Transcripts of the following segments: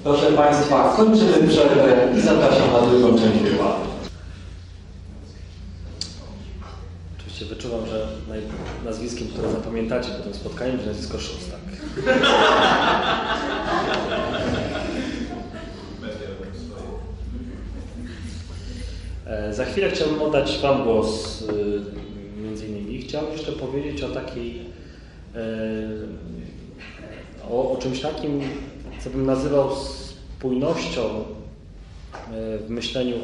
Proszę Państwa, kończymy przerwę i zapraszam na drugą część wykładu. Oczywiście wyczuwam, że nazwiskiem, które zapamiętacie po tym spotkaniu, będzie nazwisko Szostak. Za chwilę chciałbym oddać Wam głos między innymi. Chciałbym jeszcze powiedzieć o takiej, o czymś takim, co bym nazywał spójnością w myśleniu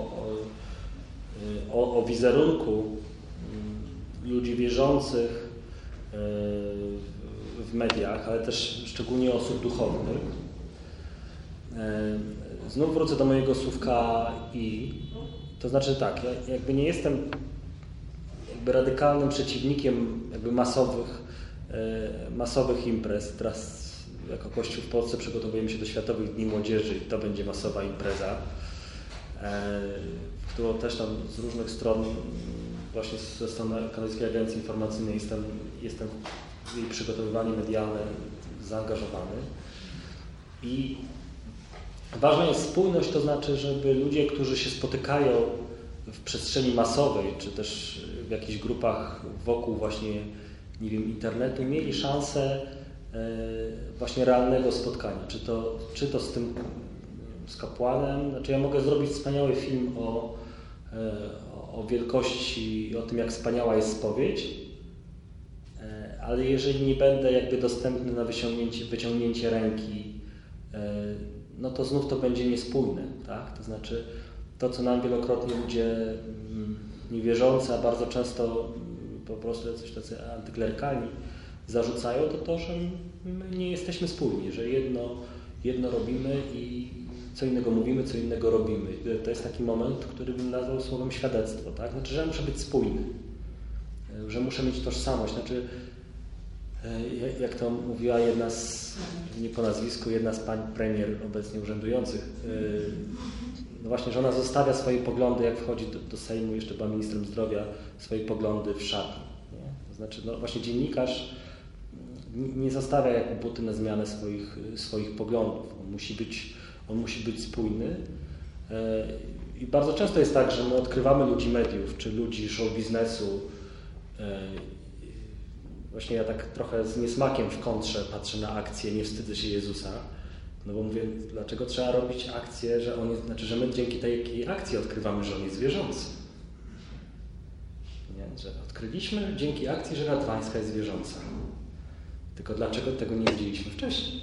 o wizerunku ludzi wierzących w mediach, ale też szczególnie osób duchownych. Znów wrócę do mojego słówka i. To znaczy tak, ja jakby nie jestem radykalnym przeciwnikiem jakby masowych imprez. Teraz jako Kościół w Polsce przygotowujemy się do Światowych Dni Młodzieży i to będzie masowa impreza, w którą też tam z różnych stron, właśnie ze strony Kanadyjskiej Agencji Informacyjnej jestem w jej przygotowywanie medialne zaangażowany. I ważna jest spójność, to znaczy, żeby ludzie, którzy się spotykają w przestrzeni masowej, czy też w jakichś grupach wokół właśnie, nie wiem, internetu, mieli szansę właśnie realnego spotkania. Czy to z kapłanem, znaczy ja mogę zrobić wspaniały film o wielkości, o tym, jak wspaniała jest spowiedź, ale jeżeli nie będę jakby dostępny na wyciągnięcie ręki, no to znów to będzie niespójne, tak? To znaczy to, co nam wielokrotnie ludzie niewierzący, a bardzo często po prostu jacyś tacy antyklerykalni zarzucają, to że my nie jesteśmy spójni, że jedno robimy i co innego mówimy, co innego robimy. To jest taki moment, który bym nazwał słowem świadectwo, tak? Znaczy, że ja muszę być spójny, że muszę mieć tożsamość, znaczy jak to mówiła jedna nie po nazwisku, jedna z pań premier obecnie urzędujących, no właśnie, że ona zostawia swoje poglądy, jak wchodzi do Sejmu, jeszcze była ministrem zdrowia, swoje poglądy w szatni. Nie? To znaczy, no właśnie dziennikarz nie zostawia jak buty na zmianę swoich poglądów. On musi być spójny. I bardzo często jest tak, że my odkrywamy ludzi mediów, czy ludzi show biznesu. Właśnie ja tak trochę z niesmakiem w kontrze patrzę na akcję Nie wstydzę się Jezusa, no bo mówię, dlaczego trzeba robić akcję, że my dzięki tej akcji odkrywamy, że On jest wierzący. Nie? Że odkryliśmy dzięki akcji, że Radwańska jest wierząca. Tylko dlaczego tego nie wiedzieliśmy wcześniej?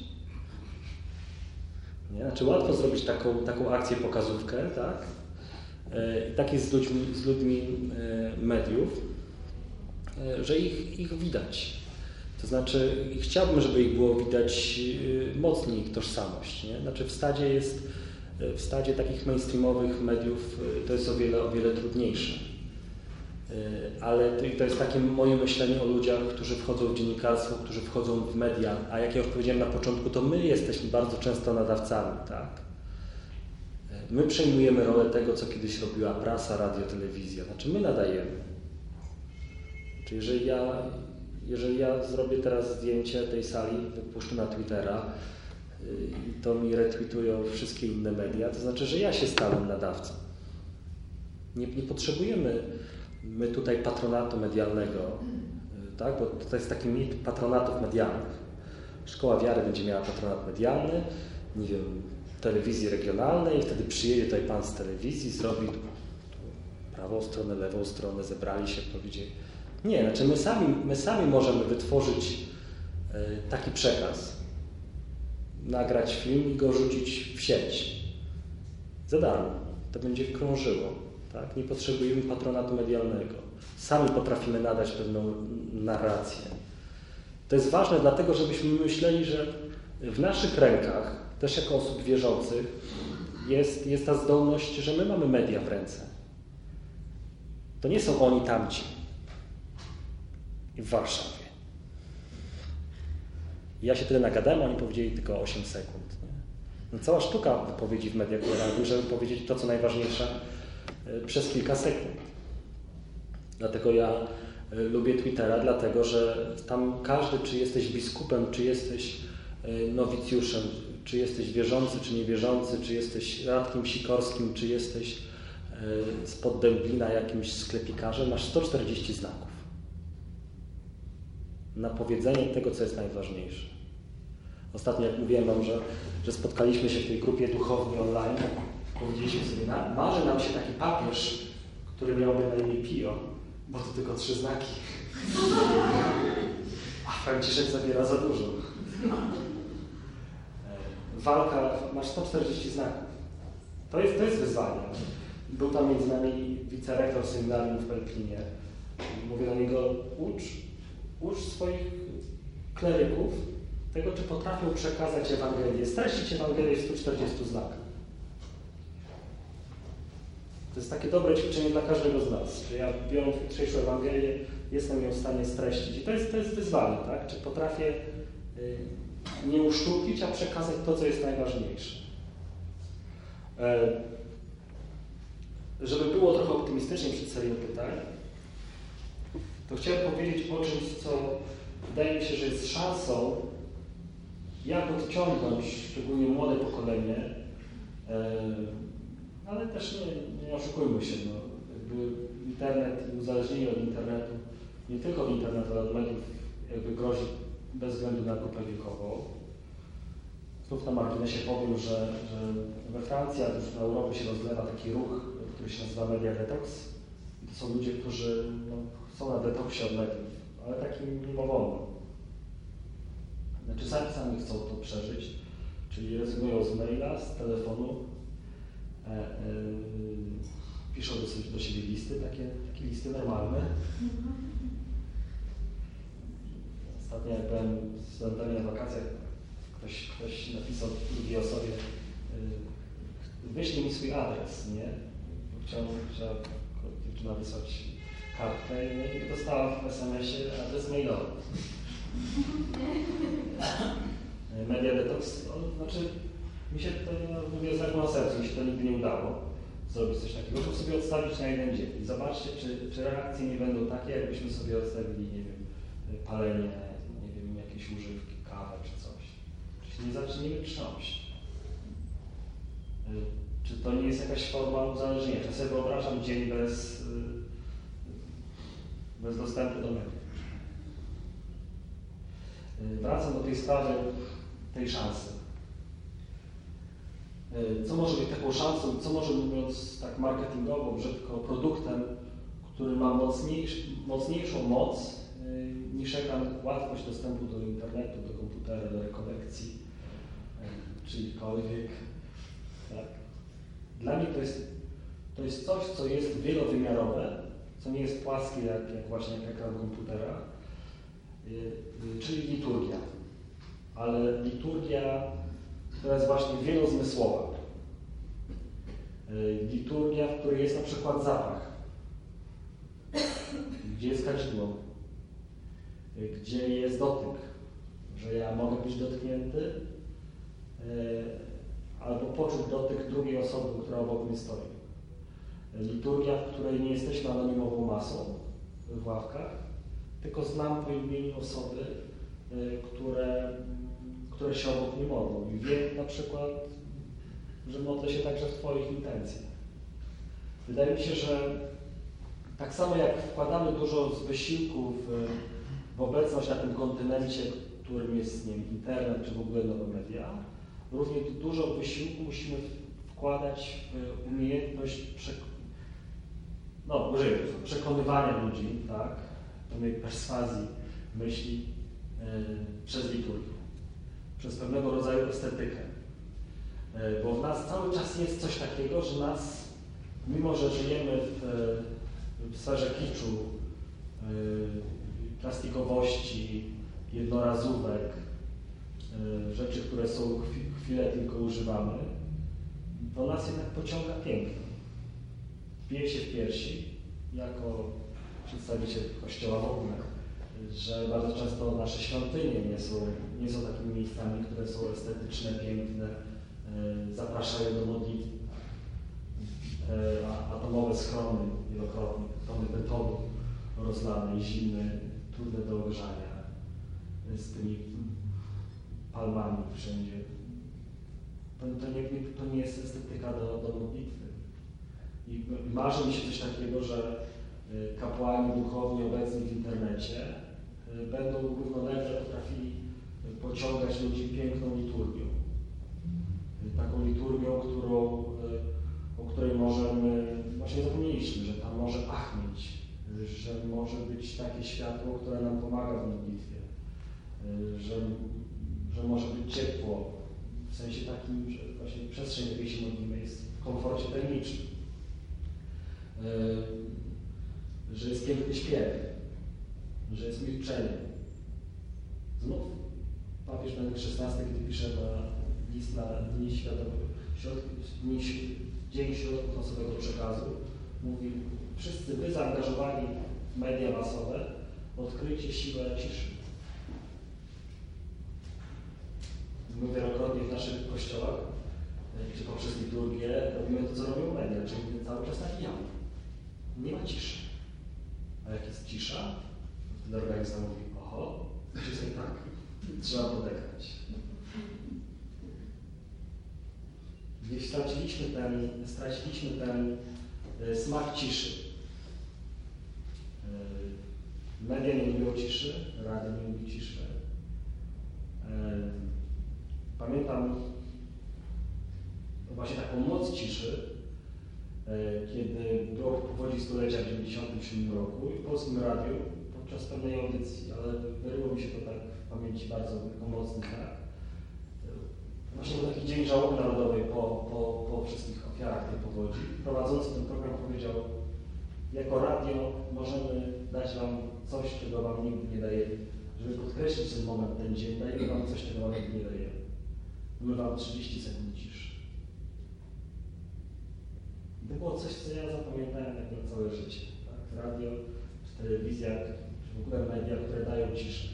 Nie? Znaczy łatwo zrobić taką akcję, pokazówkę, tak? I tak jest z ludźmi mediów, że ich widać. To znaczy chciałbym, żeby ich było widać mocniej, ich tożsamość. Nie? Znaczy w stadzie takich mainstreamowych mediów to jest o wiele trudniejsze. Ale to jest takie moje myślenie o ludziach, którzy wchodzą w dziennikarstwo, którzy wchodzą w media, a jak ja już powiedziałem na początku, to my jesteśmy bardzo często nadawcami, tak? My przejmujemy rolę tego, co kiedyś robiła prasa, radio, telewizja. Znaczy my nadajemy. Czyli jeżeli ja zrobię teraz zdjęcie tej sali, wypuszczę na Twittera i to mi retweetują wszystkie inne media, to znaczy, że ja się stałem nadawcą. Nie potrzebujemy my tutaj patronatu medialnego, tak? Bo to jest taki mit patronatów medialnych. Szkoła Wiary będzie miała patronat medialny, nie wiem, telewizji regionalnej i wtedy przyjedzie tutaj pan z telewizji, zrobi prawą stronę, lewą stronę, zebrali się, powiedzieli. Nie, znaczy my sami możemy wytworzyć taki przekaz, nagrać film i go rzucić w sieć za darmo. To będzie krążyło. Tak? Nie potrzebujemy patronatu medialnego. Sami potrafimy nadać pewną narrację. To jest ważne dlatego, żebyśmy myśleli, że w naszych rękach, też jako osób wierzących, jest ta zdolność, że my mamy media w ręce. To nie są oni tamci w Warszawie. Ja się tyle nagadałem, oni powiedzieli tylko 8 sekund. Nie? No cała sztuka wypowiedzi w mediach, żeby powiedzieć to, co najważniejsze, przez kilka sekund. Dlatego ja lubię Twittera, dlatego że tam każdy, czy jesteś biskupem, czy jesteś nowicjuszem, czy jesteś wierzący, czy niewierzący, czy jesteś Radkiem Sikorskim, czy jesteś spod Dęblina jakimś sklepikarzem, masz 140 znaków na powiedzenie tego, co jest najważniejsze. Ostatnio, jak mówiłem wam, że spotkaliśmy się w tej grupie duchownej online, powiedzieliśmy sobie, marzy nam się taki papież, który miałby na imię Pio, bo to tylko 3 znaki. A Franciszek zabiera za dużo. Walka, masz 140 znaków. To jest wyzwanie. Był tam między nami wicerektor seminarium w Pelplinie. Mówię do niego, ucz swoich kleryków tego, czy potrafią przekazać Ewangelię, streścić Ewangelię w 140 znakach. To jest takie dobre ćwiczenie dla każdego z nas, że ja biorąc jutrzejszą Ewangelię, jestem ją w stanie streścić. I to jest wyzwanie, tak? Czy potrafię nie uszczuplić, a przekazać to, co jest najważniejsze. Żeby było trochę optymistycznie przed serią pytań, to chciałem powiedzieć o czymś, co wydaje mi się, że jest szansą, jak odciągnąć szczególnie młode pokolenie, ale też nie oszukujmy się, no, jakby internet i uzależnienie od internetu, nie tylko od internetu, ale od mediów jakby grozi bez względu na grupę wiekową. Znów na marginesie powiem, że we Francji, a już na Europie się rozlewa taki ruch, który się nazywa Media Detox. I to są ludzie, którzy są na detoksie od mediów, ale takim mimowolnym. Znaczy sami chcą to przeżyć, czyli rezygnują z maila, z telefonu, piszą do siebie listy, takie listy normalne. Ostatnio jak byłem z studentami na wakacjach, ktoś napisał drugiej osobie, wyślij mi swój adres, nie? Chciała dziewczyna wysłać kartkę i dostała w SMS-ie adres mailowy. Media Detox, znaczy mi się to, mówię z ręką na sercu, mi się to nigdy nie udało zrobić coś takiego, żeby sobie odstawić na jeden dzień i zobaczcie, czy reakcje nie będą takie, jakbyśmy sobie odstawili, nie wiem, palenie, nie wiem, jakieś używki, kawę czy coś. Czy się nie zaczniemy trząść? Czy to nie jest jakaś forma uzależnienia? Ja sobie wyobrażam dzień bez dostępu do mediów. Wracam do tej sprawy, tej szansy. Co może być taką szansą, co może, mówiąc tak marketingowo, brzydko, produktem, który ma mocniejszą moc niż łatwość dostępu do internetu, do komputera, do rekolekcji, czyjkolwiek. Tak? Dla mnie to jest coś, co jest wielowymiarowe, co nie jest płaskie jak właśnie ekran komputera, czyli liturgia. Ale liturgia, która jest właśnie wielozmysłowa. Liturgia, w której jest na przykład zapach, gdzie jest kadzidło, gdzie jest dotyk, że ja mogę być dotknięty albo poczuć dotyk drugiej osoby, która obok mnie stoi. Liturgia, w której nie jesteśmy anonimową masą w ławkach, tylko znam po imieniu osoby, które się obok mnie modlą. I wiem na przykład, że modlę się także w Twoich intencjach. Wydaje mi się, że tak samo jak wkładamy dużo z wysiłku w obecność na tym kontynencie, którym jest, nie wiem, internet czy w ogóle nowe media, równie dużo wysiłku musimy wkładać w umiejętność przekonywania ludzi, tak, pewnej perswazji myśli przez liturgię, przez pewnego rodzaju estetykę. Bo w nas cały czas jest coś takiego, że nas, mimo że żyjemy w sferze kiczu, plastikowości, jednorazówek, rzeczy, które są chwilę tylko używamy, to nas jednak pociąga piękno. Bije się w piersi, jako przedstawiciel Kościoła w ogóle, że bardzo często nasze świątynie nie są takimi miejscami, które są estetyczne, piękne, zapraszają do modlitwy. Atomowe schrony wielokrotnie, tony betonu rozlane, zimne, trudne do ogrzania, z tymi palmami wszędzie To nie jest estetyka do modlitwy. I marzy mi się coś takiego, że kapłani duchowni obecni w internecie będą równolegle potrafili pociągać ludzi piękną liturgią. Taką liturgią, o której możemy, właśnie zapomnieliśmy, że tam może pachnieć, że może być takie światło, które nam pomaga w modlitwie, że może być ciepło, w sensie takim, że właśnie przestrzeń, w jakiej się modlimy, jest w komforcie tajemniczym, że jest piękny śpiew, że jest milczenie. Znów papież Benedykt XVI, kiedy pisze list na Dzień Środków Masowego Przekazu, mówi: wszyscy wy zaangażowani w media masowe, odkryjcie siłę ciszy. My wielokrotnie w naszych kościołach, czy poprzez liturgię, robimy to, co robią media, czyli cały czas nawijamy. Nie ma ciszy. A jak jest cisza, wtedy organizm mówi: oho, coś jest nie tak, trzeba podekać. Gdzieś straciliśmy ten smak ciszy. Media nie lubią ciszy, radio nie lubi ciszy. Pamiętam właśnie taką moc ciszy, kiedy było w powodzi stulecia w 1997 roku i w Polskim Radiu podczas pewnej audycji, ale wyryło mi się to tak w pamięci bardzo jako mocny znak. Właśnie był taki Dzień Żałoby Narodowej po wszystkich ofiarach tej powodzi. Prowadzący ten program powiedział: jako radio możemy dać wam coś, czego wam nigdy nie dajemy. Żeby podkreślić ten moment, ten dzień, dajemy wam coś, czego wam nigdy nie dajemy. My wam 30 sekund ciszy. I to było coś, co ja zapamiętałem tak na całe życie. Tak? Radio, czy telewizja, czy w ogóle media, które dają ciszę.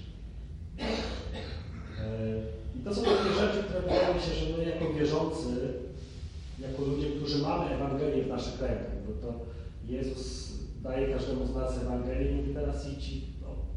I to są takie rzeczy, które wydaje mi się, że my jako wierzący, jako ludzie, którzy mamy Ewangelię w naszych rękach, bo to Jezus daje każdemu z nas Ewangelię i mówi: teraz idź i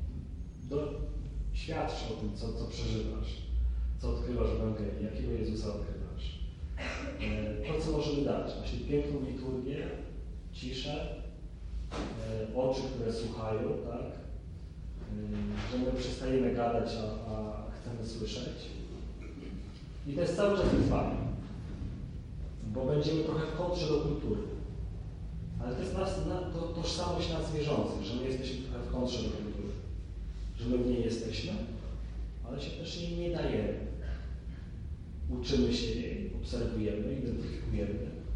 świadcz o tym, co przeżywasz, co odkrywasz w Ewangelii, jakiego Jezusa odkrywasz. To, co możemy dać, właśnie piękną liturgię, ciszę, oczy, które słuchają, tak? Że my przestajemy gadać, a chcemy słyszeć. I to jest cały czas wyzwanie, bo będziemy trochę w kontrze do kultury. Ale to jest tożsamość nas wierzących, że my jesteśmy trochę w kontrze do kultury. Że my w niej jesteśmy, ale się też jej nie dajemy. Uczymy się jej, obserwujemy, identyfikujemy.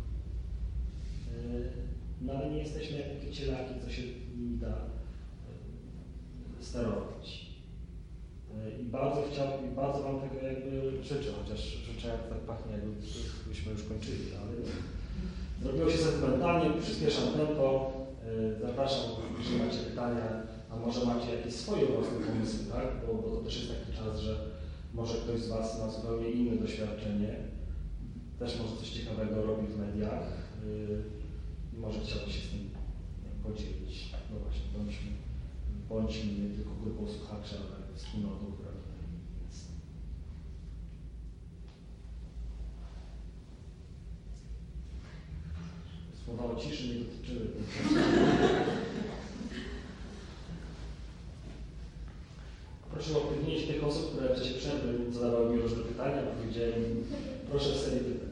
No ale nie jesteśmy jak takie cielaki, co się nimi da sterować. I bardzo wam tego jakby życzę, chociaż życzę, jak tak pachnie, jakbyśmy już kończyli, ale zrobiło się sentymentalnie, przyspieszam tempo, zapraszam, jeśli macie pytania, a może macie jakieś swoje własne pomysły, tak? Bo to też jest taki czas, że może ktoś z was ma zupełnie inne doświadczenie, też może coś ciekawego robi w mediach i może chciałby się z tym podzielić. No właśnie, bądźmy nie tylko grupą słuchaczy, ale wspólnotą, która tutaj jest. Słowa o ciszy nie dotyczyły. Proszę o wpłynięcie tych osób, które w czasie przerwy zadawały mi różne pytania, powiedziałem im: proszę w serii pytań.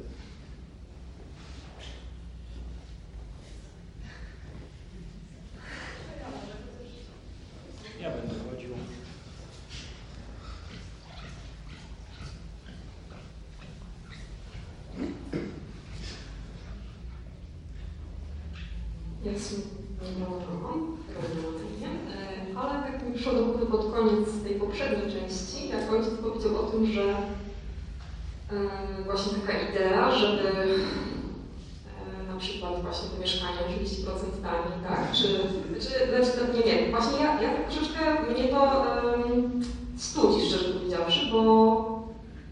Ja będę chodził. Ale tak mi przyszło do głowy pod koniec tej poprzedniej części, jak ojciec powiedział o tym, że właśnie taka idea, żeby na przykład właśnie to mieszkanie 30% taniej, tak? Czy nie wiem, właśnie ja tak troszeczkę mnie to studzi, szczerze powiedziawszy, bo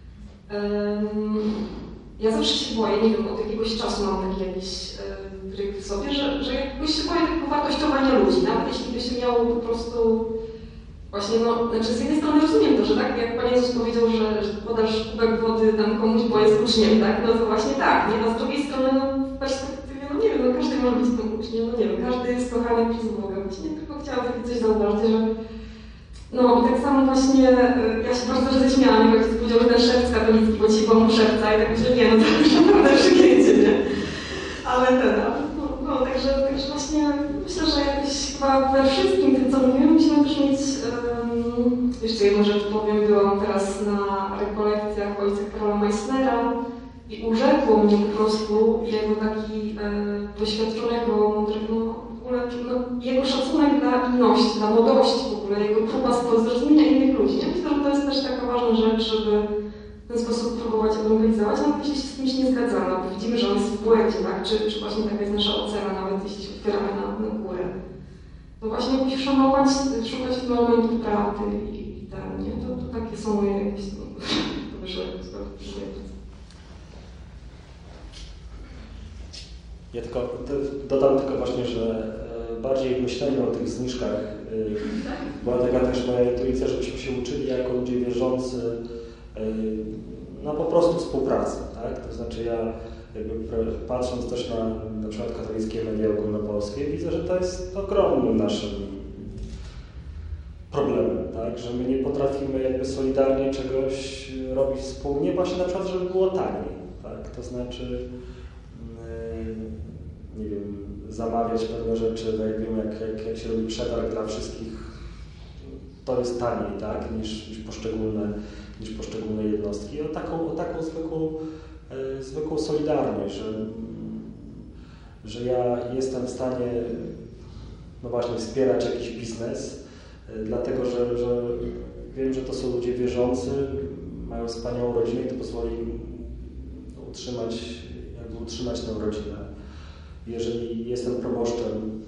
ja zawsze się boję, nie wiem, od jakiegoś czasu mam taki jakiś tryk w sobie, że jakbyś się boję tego wartościowania ludzi, nawet jeśli by się miało po prostu właśnie, no, znaczy z jednej strony rozumiem to, że tak, jak Pan Jezus powiedział, że podasz kubek wody tam komuś, bo jest uczniem, tak, no to właśnie tak, nie? A z drugiej strony, no w perspektywie, no nie wiem, no każdy może być tym uczniem, no nie wiem, każdy jest kochany przez Boga, właśnie tylko chciałam takie coś zauważyć, że no i tak samo właśnie, ja się bardzo roześmiałam, jak ojciec powiedział, że ten szewc katolicki, bo dzisiaj pomógł szewca i tak myślę, nie, no to już naprawdę przygięcie, nie? Ale także właśnie myślę, że jakoś chyba we wszystkim tym, co mówimy, musimy też mieć, jeszcze jedną rzecz powiem, byłam teraz na rekolekcjach ojca Karola Meissnera i urzekło mnie po prostu jego taki doświadczonego, mądrego, w ogóle jego szacunek dla inności, dla młodości w ogóle, jego próba zrozumienia innych ludzi. Ja myślę, że to jest też taka ważna rzecz, żeby w ten sposób próbować ewangelizować, nawet jeśli się z kimś nie zgadzamy, bo widzimy, że on jest w błędzie, tak? Czy właśnie taka jest nasza ocena, nawet jeśli się otwieramy na górę. To właśnie musisz szanować, szukać w tym elementu prawdy i ten, nie? To takie są moje jakieś wyższe sprawy. Ja tylko dodam tylko właśnie, że bardziej w myśleniu o tych zniżkach była taka też moja intuicja, żebyśmy się uczyli jako ludzie wierzący no po prostu współpracy, tak? To znaczy ja jakby patrząc też na przykład katolickie media ogólnopolskie, widzę, że to jest ogromnym naszym problemem, tak? Że my nie potrafimy jakby solidarnie czegoś robić wspólnie, właśnie na przykład, żeby było taniej, tak? To znaczy nie wiem, zamawiać pewne rzeczy, tak jak wiem, jak się robi przetarg dla wszystkich, to jest taniej, tak? niż poszczególne jednostki. O taką zwykłą solidarność, że ja jestem w stanie no właśnie wspierać jakiś biznes, dlatego że wiem, że to są ludzie wierzący, mają wspaniałą rodzinę i to pozwoli im utrzymać tę rodzinę. Jeżeli jestem proboszczem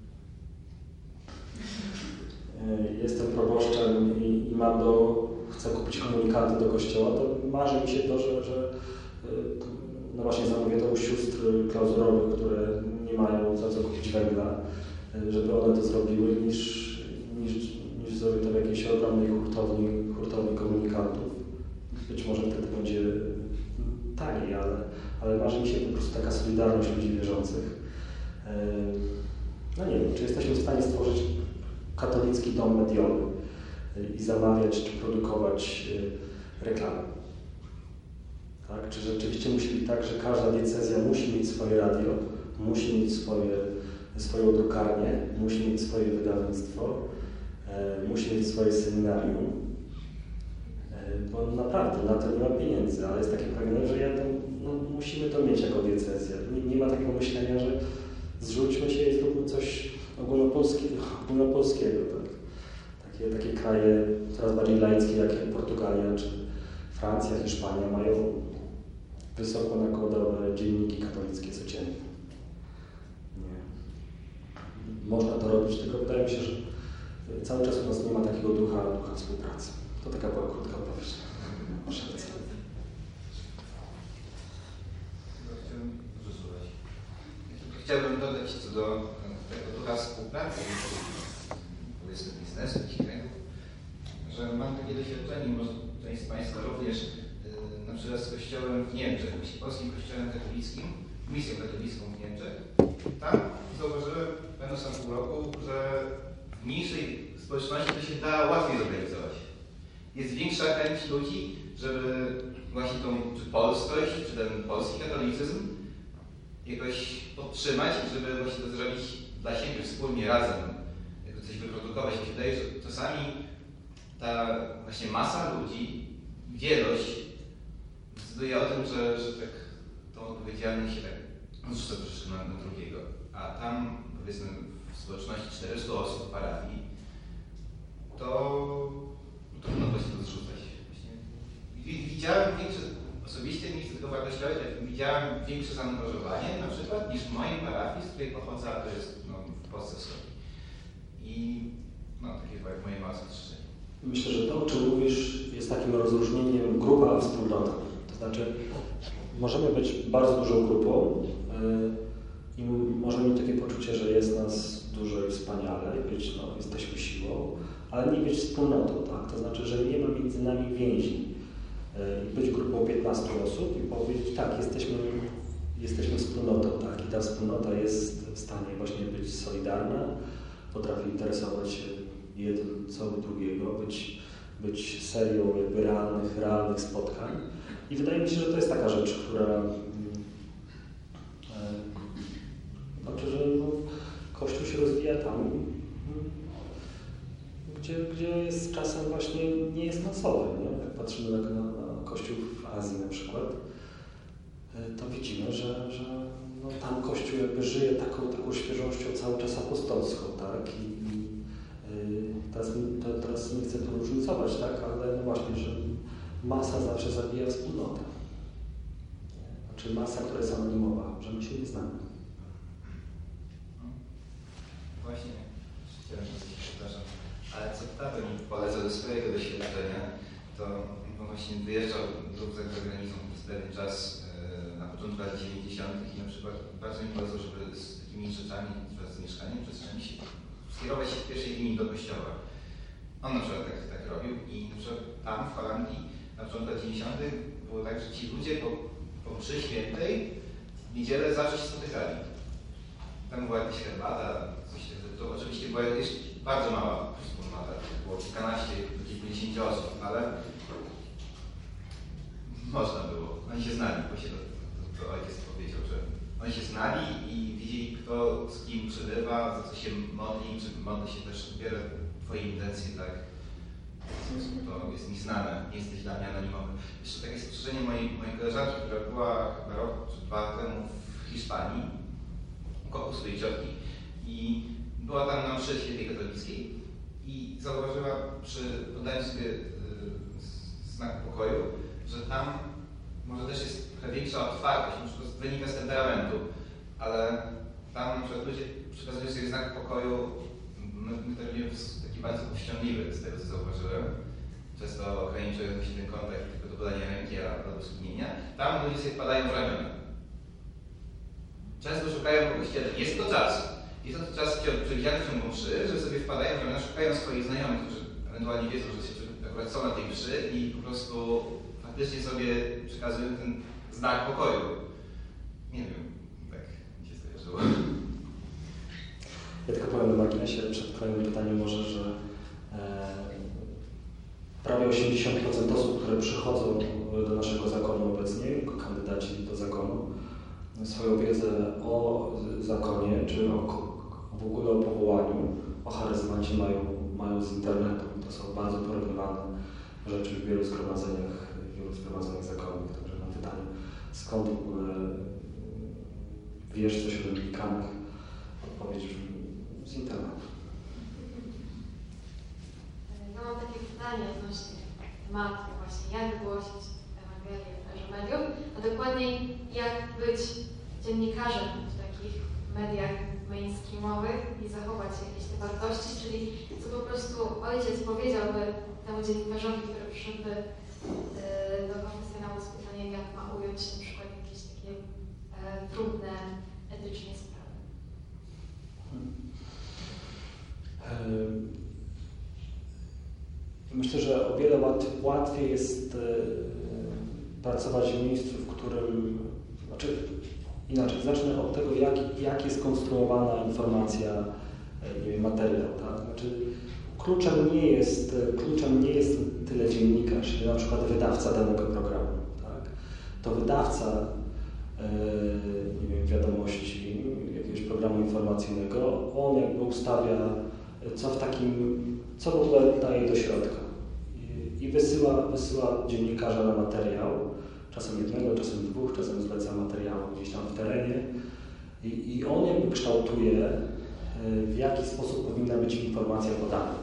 i chcę kupić komunikaty do kościoła, to marzy mi się to, że no właśnie zamówię to u sióstr klauzurowych, które nie mają za co kupić węgla, żeby one to zrobiły, niż zrobię to w jakiejś ogromnej hurtowni komunikatów. Być może wtedy będzie taniej, ale marzy mi się po prostu taka solidarność ludzi wierzących. No nie wiem, czy jesteśmy w stanie stworzyć katolicki dom mediowy i zamawiać czy produkować reklamy. Tak? Czy rzeczywiście musi być tak, że każda diecezja musi mieć swoje radio, musi mieć swoją drukarnię, musi mieć swoje wydawnictwo, musi mieć swoje seminarium, bo naprawdę na to nie ma pieniędzy, ale jest takie pragnienie, że musimy to mieć jako diecezja. Nie ma takiego myślenia, że zrzućmy się i zróbmy coś ogólnopolskiego. Tak? Takie kraje coraz bardziej laickie, jak Portugalia czy Francja, Hiszpania, mają wysoko nakładowe dzienniki katolickie codziennie. Nie. Można to robić, tylko wydaje mi się, że cały czas u nas nie ma takiego ducha współpracy. To taka była krótka odpowiedź. Chciałbym dodać co do tego ducha współpracy, powiedzmy biznesu, jakichś kręgów, że mam takie doświadczenie, może część z Państwa również, na przykład z kościołem w Niemczech, polskim kościołem katolickim, misją katolicką w Niemczech. Tam zauważyłem, będąc tam pół roku, że w mniejszej społeczności to się da łatwiej zorganizować. Jest większa chęć ludzi, żeby właśnie tą czy polskość, czy ten polski katolicyzm jakoś podtrzymać, żeby właśnie to zrobić dla siebie wspólnie, razem, jako coś wyprodukować. Mi się wydaje, że czasami ta właśnie masa ludzi, wielość decyduje o tym, że tak tą odpowiedzialność się tak zrzuca troszeczkę na drugiego. A tam, powiedzmy, w społeczności 400 osób w parafii, to trudno właśnie to zrzucać. Widziałem osobiście nie chcę tylko wartościować, ale widziałem większe zaangażowanie na przykład niż w mojej parafii, z której pochodzę, a to jest w Polsce Wschodniej. I takie chyba jak moje małe spostrzeżenie. Myślę, że to, o czym mówisz, jest takim rozróżnieniem grupa a wspólnota. To znaczy, możemy być bardzo dużą grupą i możemy mieć takie poczucie, że jest nas dużo i wspaniale i być, jesteśmy siłą, ale nie być wspólnotą, tak? To znaczy, że nie ma między nami więzi. Być grupą 15 osób i powiedzieć, tak, jesteśmy wspólnotą, tak? I ta wspólnota jest w stanie właśnie być solidarna, potrafi interesować się jeden co drugiego, być serią jakby realnych spotkań. I wydaje mi się, że to jest taka rzecz, która znaczy, że Kościół się rozwija tam, gdzie jest czasem właśnie nie jest masowy. Nie? Jak patrzymy na Kościół w Azji na przykład, to widzimy, że tam Kościół jakby żyje taką świeżością cały czas apostolską, tak? I teraz nie chcę to różnicować, tak? Ale no właśnie, że masa zawsze zabija wspólnotę. Znaczy masa, która jest anonimowa, że my się nie znamy. Właśnie, chciałem się przepraszam, ale co tato mi polecał ze swojego doświadczenia, to on właśnie wyjeżdżał za granicą przez pewien czas na początku lat 90. i na przykład bardzo mi polecał, żeby z takimi rzeczami, z mieszkaniem, przestrzeni się skierować się w pierwszej linii do kościoła. On na przykład tak robił i na przykład tam w Holandii na początku lat 90. było tak, że ci ludzie po mszy świętej w niedzielę zawsze się spotykali. Tam była jakaś herbata, coś takiego. To oczywiście była jeszcze bardzo mała wspólnota, było kilkanaście, kilkudziesięciu osób, ale można było. Oni się znali, właśnie to ojciec powiedział, że oni się znali i widzieli, kto z kim przebywa, za co się modli, czy modli się też ubiera twoje intencje, tak? To jest mi znane, nie jesteś dla mnie anonimowy. Jeszcze takie spostrzeżenie mojej koleżanki, która była chyba rok czy 2 temu w Hiszpanii, u swojej ciotki i była tam na mszy świętej katolickiej i zauważyła przy podaniu sobie znaku pokoju, że tam może też jest trochę większa otwartość, może to wynika z temperamentu, ale tam na przykład ludzie przekazują sobie znak pokoju, my to robimy taki bardzo powściągliwy, z tego co zauważyłem. Często ograniczuje się ten kontakt tylko do podania ręki albo skinienia. Tam ludzie sobie padają w ramiona. Często szukają po kościele. Jest to czas. Jest to czas przewidziany w ciągu mszy, że sobie wpadają w ramiona, szukają swoich znajomych, którzy ewentualnie wiedzą, że się akurat są na tej mszy i po prostu faktycznie sobie przekazują ten znak pokoju. Nie wiem, tak mi się skojarzyło. Ja tylko powiem na marginesie przed kolejnym pytaniem może, że prawie 80% osób, które przychodzą do naszego zakonu obecnie, jako kandydaci do zakonu, swoją wiedzę o zakonie, czy w ogóle o powołaniu, o charyzmacie mają z internetu. To są bardzo porównywane rzeczy w wielu zgromadzeniach zakonnych. Także na pytanie, skąd w ogóle wiesz coś o Dominikanych, odpowiedź brzmi z internetu. No mam takie pytanie odnośnie tematu właśnie, jak głosić Ewangelię w erze mediów, a dokładniej jak być dziennikarzem w takich mediach mainstreamowych i zachować jakieś te wartości, czyli co po prostu ojciec powiedziałby temu dziennikarzowi, który przyszedłby do konfesjonału z pytaniem, jak ma ująć na przykład jakieś takie trudne etycznie sprawy. Myślę, że o wiele łatwiej jest pracować w miejscu, w którym, znaczy inaczej, zacznę od tego, jak jest konstruowana informacja, nie wiem, materiał, tak? Znaczy, kluczem nie jest tyle dziennikarz, ile na przykład wydawca danego programu, tak? To wydawca, nie wiem, wiadomości, jakiegoś programu informacyjnego, on jakby ustawia, co w ogóle daje do środka i wysyła dziennikarza na materiał, czasem jednego, czasem dwóch, czasem zleca materiał gdzieś tam w terenie i on jakby kształtuje, w jaki sposób powinna być informacja podana.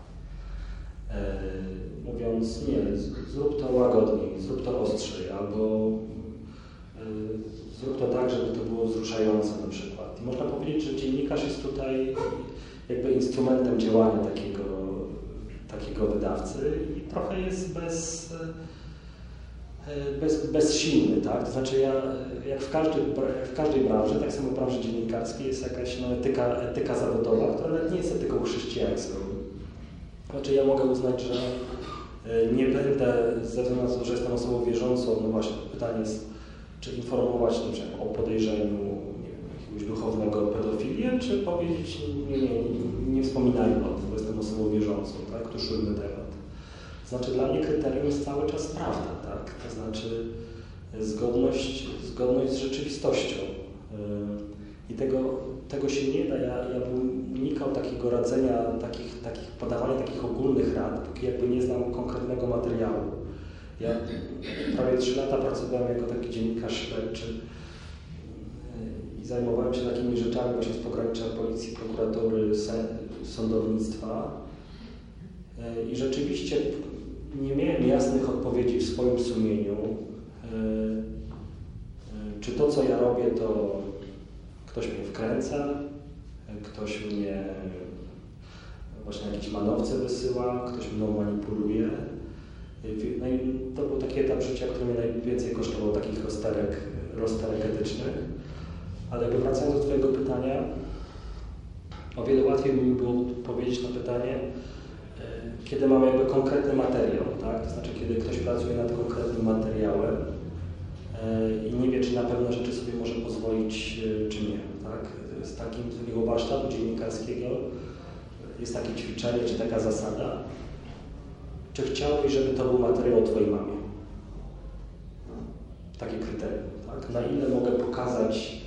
Mówiąc, nie, zrób to łagodniej, zrób to ostrzej, albo zrób to tak, żeby to było wzruszające na przykład. I można powiedzieć, że dziennikarz jest tutaj jakby instrumentem działania takiego wydawcy i trochę jest bezsilny, tak? To znaczy jak w każdej branży, tak samo w branży dziennikarskiej jest jakaś etyka zawodowa, która nawet nie jest etyką chrześcijańską. Znaczy ja mogę uznać, że nie będę, ze względu na to, że jestem osobą wierzącą, no właśnie, pytanie jest, czy informować na przykład o podejrzeniu nie wiem, jakiegoś duchownego pedofilię, czy powiedzieć, nie wspominajmy o tym, bo jestem osobą wierzącą, tak, tuszujmy temat. Znaczy dla mnie kryterium jest cały czas prawda, tak, to znaczy zgodność z rzeczywistością. I tego się nie da, ja bym unikał takiego radzenia, podawania takich ogólnych rad, póki jakby nie znam konkretnego materiału. Ja prawie 3 lata pracowałem jako taki dziennikarz śledczy i zajmowałem się takimi rzeczami właśnie z pogranicza policji, prokuratury, sądownictwa i rzeczywiście nie miałem jasnych odpowiedzi w swoim sumieniu, czy to, co ja robię, to ktoś mnie wkręca, ktoś mnie właśnie jakieś manowce wysyła, ktoś mną manipuluje. No i to był taki etap życia, który mnie najwięcej kosztował takich rozterek etycznych. Ale jakby wracając do Twojego pytania, o wiele łatwiej mi było powiedzieć na pytanie, kiedy mamy jakby konkretny materiał, tak? To znaczy, kiedy ktoś pracuje nad konkretnym materiałem i nie wie, czy na pewne rzeczy sobie może pozwolić, czy nie, tak? Z takiego warsztatu dziennikarskiego jest takie ćwiczenie, czy taka zasada, czy chciałbyś, żeby to był materiał o Twojej mamie? Takie kryterium, tak? Na ile mogę pokazać,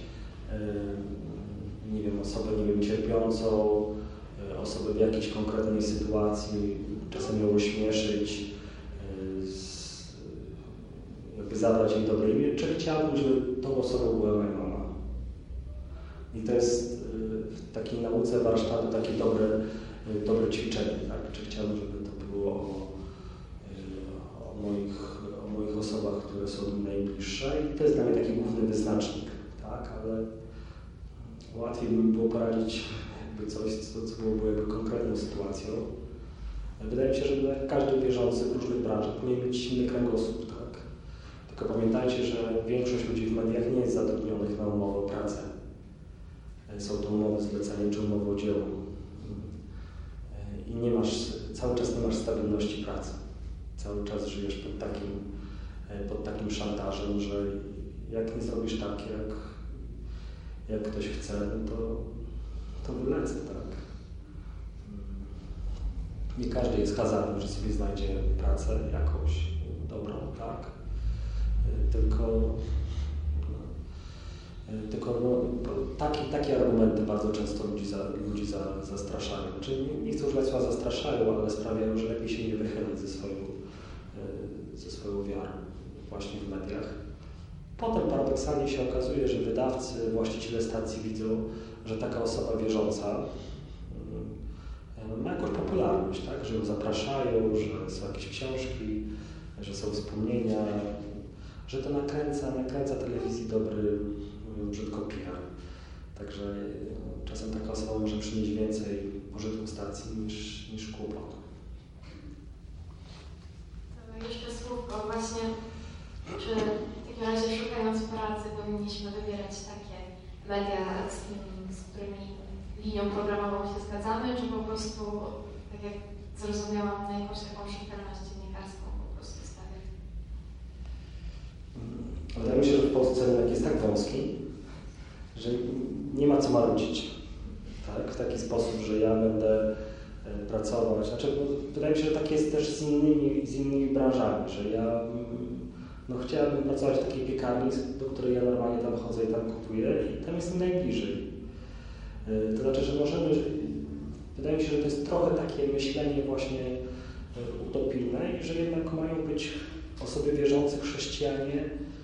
nie wiem, osobę, nie wiem, cierpiącą, osobę w jakiejś konkretnej sytuacji, czasem ją ośmieszyć, jakby zabrać jej dobre imię, czy chciałbym, żeby tą osobą była moja mama. I to jest w takiej nauce warsztatu takie dobre ćwiczenie, tak? Czy chciałbym, żeby to było o moich osobach, które są mi najbliższe i to jest dla mnie taki główny wyznacznik, tak? Ale łatwiej by mi było poradzić jakby coś, co byłoby jakby konkretną sytuacją. Wydaje mi się, że każdy wierzący w różnych branżach powinien mieć inny kręgosłup, tak? Tylko pamiętajcie, że większość ludzi w mediach nie jest zatrudnionych na umowę o pracę. Są to umowy zlecenia czy umowy o dzieło. I cały czas nie masz stabilności pracy. Cały czas żyjesz pod takim szantażem, że jak nie zrobisz tak, jak ktoś chce, no to wylecę, tak? Nie każdy jest skazany, że sobie znajdzie pracę jakąś dobrą, tak? Tylko takie argumenty bardzo często ludzi zastraszają. Czyli nie chcę używać słowa zastraszają, ale sprawiają, że lepiej się nie wychylić ze swoją wiarą właśnie w mediach. Potem paradoksalnie się okazuje, że wydawcy, właściciele stacji widzą, że taka osoba wierząca ma jakąś popularność, tak? Że ją zapraszają, że są jakieś książki, że są wspomnienia, że to nakręca telewizji dobry, brzydko PR. Także czasem taka osoba może przynieść więcej pożytku stacji niż kłopotu. Jeszcze słówko właśnie, czy w takim razie szukając pracy powinniśmy wybierać takie media, z którymi linią programową się zgadzamy, czy po prostu, tak jak zrozumiałam, na jakąś taką rzetelność dziennikarską po prostu stawiać? Wydaje mi się, że w Polsce rynek jest tak wąski, że nie ma co marudzić, tak? W taki sposób, że ja będę pracować. Znaczy, wydaje mi się, że tak jest też z innymi branżami, że ja chciałabym pracować w takiej piekarni, do której ja normalnie tam chodzę i tam kupuję i tam jest mi najbliżej. To znaczy, że wydaje mi się, że to jest trochę takie myślenie właśnie utopijne i że jednak mają być osoby wierzące, chrześcijanie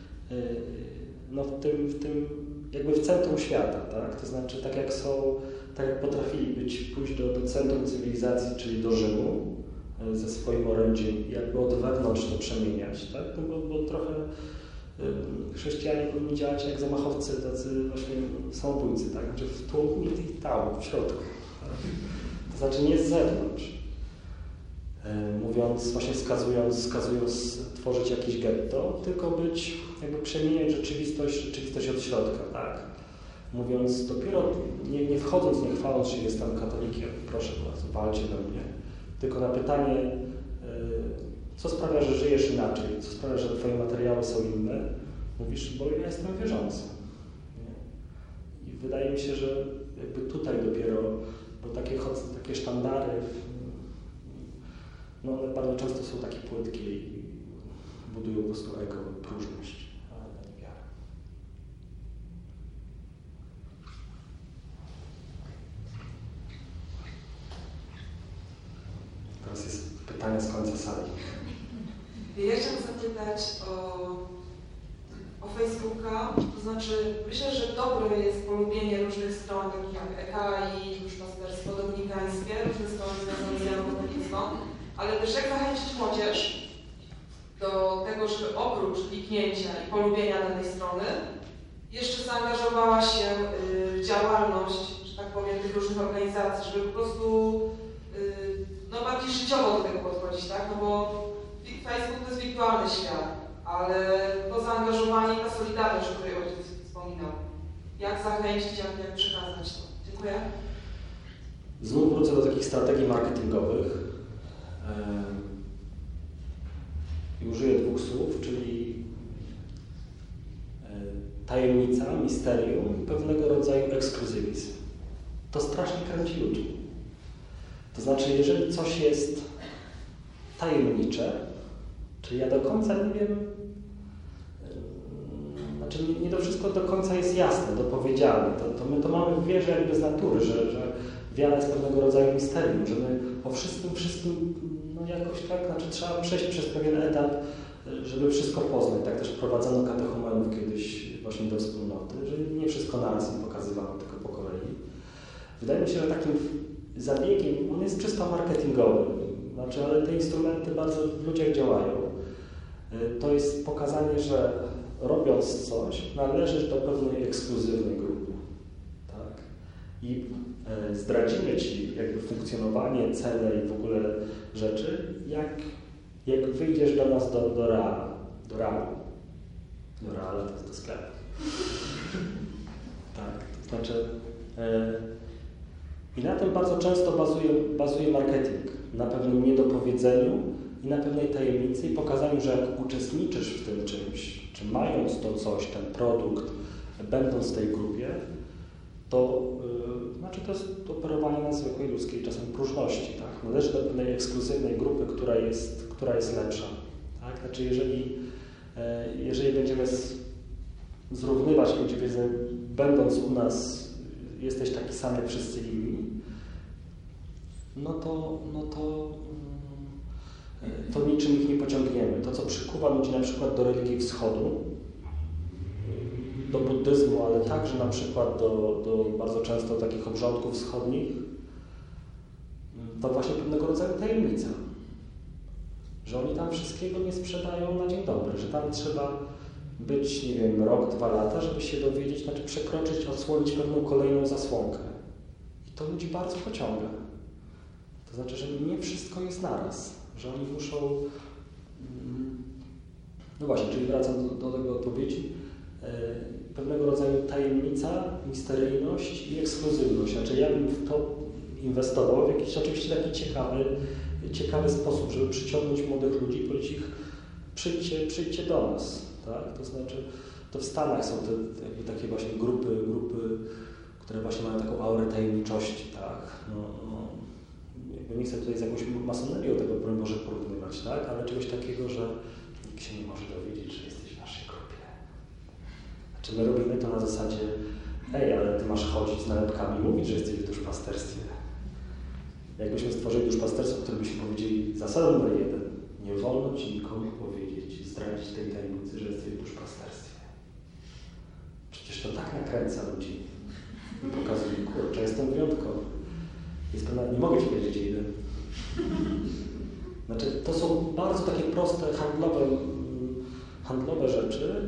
w tym jakby w centrum świata, tak? To znaczy tak jak potrafili pójść do centrum cywilizacji, czyli do Rzymu ze swoim orędziem i jakby od wewnątrz to przemieniać, tak? No bo trochę chrześcijanie powinni działać jak zamachowcy, tacy właśnie samobójcy, tak? Znaczy w tłumie i tam, w środku. Tak? To znaczy nie z zewnątrz. Mówiąc, właśnie wskazując tworzyć jakieś getto, tylko jakby przemieniać rzeczywistość od środka, tak? Mówiąc dopiero, nie wchodząc, nie chwaląc, że jestem katolikiem, proszę bardzo, walcie we mnie, Tylko na pytanie, co sprawia, że żyjesz inaczej, co sprawia, że twoje materiały są inne, mówisz, bo ja jestem wierzący. Nie? I wydaje mi się, że jakby tutaj dopiero, bo takie sztandary, no one bardzo często są takie płytkie i budują po prostu ego, próżność, ale nie wiarę. Teraz jest pytanie z końca sali. Ja chciałam zapytać o Facebooka, to znaczy myślę, że dobre jest polubienie różnych stron, takich jak EKI, duszpasterstwo dominikańskie, różne strony związane z Janą Katolicką, ale też jak zachęcić młodzież do tego, żeby oprócz kliknięcia i polubienia danej strony jeszcze zaangażowała się w działalność, że tak powiem, tych różnych organizacji, żeby po prostu bardziej życiowo do tego podchodzić, tak? No bo Facebook to jest wirtualny świat, ale to zaangażowanie i ta solidarność, o której ojciec wspominał. Jak zachęcić, jak przekazać to? Dziękuję. Znów wrócę do takich strategii marketingowych i użyję 2 słów, czyli tajemnica, misterium i pewnego rodzaju ekskluzywizm. To strasznie kręci ludzi. To znaczy, jeżeli coś jest tajemnicze, czyli ja do końca nie wiem, znaczy nie to wszystko do końca jest jasne, dopowiedziane, to my to mamy w wierze jakby z natury, że wiara jest pewnego rodzaju misterium, że my o wszystkim no jakoś tak, znaczy trzeba przejść przez pewien etap, żeby wszystko poznać. Tak też wprowadzono katechumenów kiedyś właśnie do wspólnoty, że nie wszystko naraz im pokazywano, tylko po kolei. Wydaje mi się, że takim zabiegiem, on jest czysto marketingowy, znaczy, ale te instrumenty bardzo w ludziach działają. To jest pokazanie, że robiąc coś, należysz do pewnej ekskluzywnej grupy. Tak? I zdradzimy Ci jakby funkcjonowanie, cele i w ogóle rzeczy, jak wyjdziesz do nas do Reala. Do Reala to jest do sklepu. Tak, to znaczy... I na tym bardzo często bazuje marketing, na pewnym niedopowiedzeniu i na pewnej tajemnicy i pokazaniu, że jak uczestniczysz w tym czymś, czy mając to coś, ten produkt, będąc w tej grupie, to znaczy to jest operowanie na zwykłej ludzkiej czasem próżności. Tak? Należy do pewnej ekskluzywnej grupy, która jest lepsza. Tak? Znaczy jeżeli będziemy zrównywać ludzi, będąc u nas, jesteś taki sam jak wszyscy inni, to niczym ich nie pociągniemy. To, co przykuwa ludzi na przykład do religii wschodu, do buddyzmu, ale także na przykład do bardzo często takich obrządków wschodnich, to właśnie pewnego rodzaju tajemnica. Że oni tam wszystkiego nie sprzedają na dzień dobry, że tam trzeba być, nie wiem, rok, 2 lata, żeby się dowiedzieć, znaczy przekroczyć, odsłonić pewną kolejną zasłonkę. I to ludzi bardzo pociąga. To znaczy, że nie wszystko jest naraz, że oni muszą... No właśnie, czyli wracam do tego odpowiedzi. Pewnego rodzaju tajemnica, misteryjność i ekskluzywność. Znaczy ja bym w to inwestował w jakiś oczywiście taki ciekawy sposób, żeby przyciągnąć młodych ludzi, powiedzieć ich, przyjdźcie do nas. Tak? To znaczy, to w Stanach są jakby takie właśnie grupy, które właśnie mają taką aurę tajemniczości. Tak? Jakby nie chcę tutaj z jakąś masonerią tego, broń Boże, porównywać, tak? Ale czegoś takiego, że nikt się nie może dowiedzieć, że jesteś w naszej grupie. Znaczy my robimy to na zasadzie, ale ty masz chodzić z nalepkami i mówić, że jesteś w duszpasterstwie. Jakbyśmy stworzyli duszpasterstwo, które byśmy powiedzieli, zasada numer 1, nie wolno ci nikomu powiedzieć, zdradzić tej tajemnicy, że jesteś w duszpasterstwie. Przecież to tak nakręca ludzi. I pokazuje, kurczę, jestem wyjątkowy. Nie mogę ci powiedzieć, gdzie idę. Znaczy, to są bardzo takie proste, handlowe rzeczy,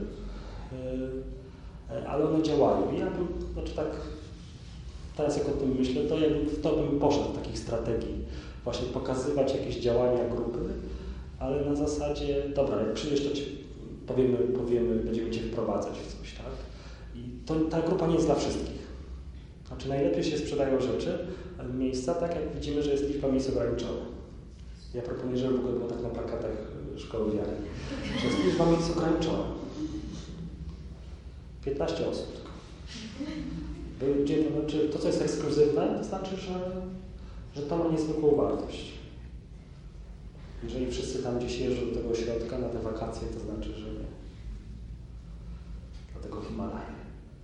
ale one działają. I ja bym, znaczy tak, teraz jak o tym myślę, to ja w to bym poszedł, takich strategii. Właśnie pokazywać jakieś działania grupy, ale na zasadzie, dobra, jak przyjdziesz, to ci powiemy, będziemy cię wprowadzać w coś, tak? I ta grupa nie jest dla wszystkich. Znaczy najlepiej się sprzedają rzeczy, miejsca, tak jak widzimy, że jest liczba miejsc ograniczona. Ja proponuję, żeby w ogóle było tak na plakatach szkoły wiary. Że liczba miejsc ograniczona. 15 osób tylko. Gdzie to znaczy, to co jest ekskluzywne, to znaczy, że to ma niezwykłą wartość. Jeżeli wszyscy tam gdzieś jeżdżą do tego ośrodka na te wakacje, to znaczy, że nie. Dlatego Himalaje.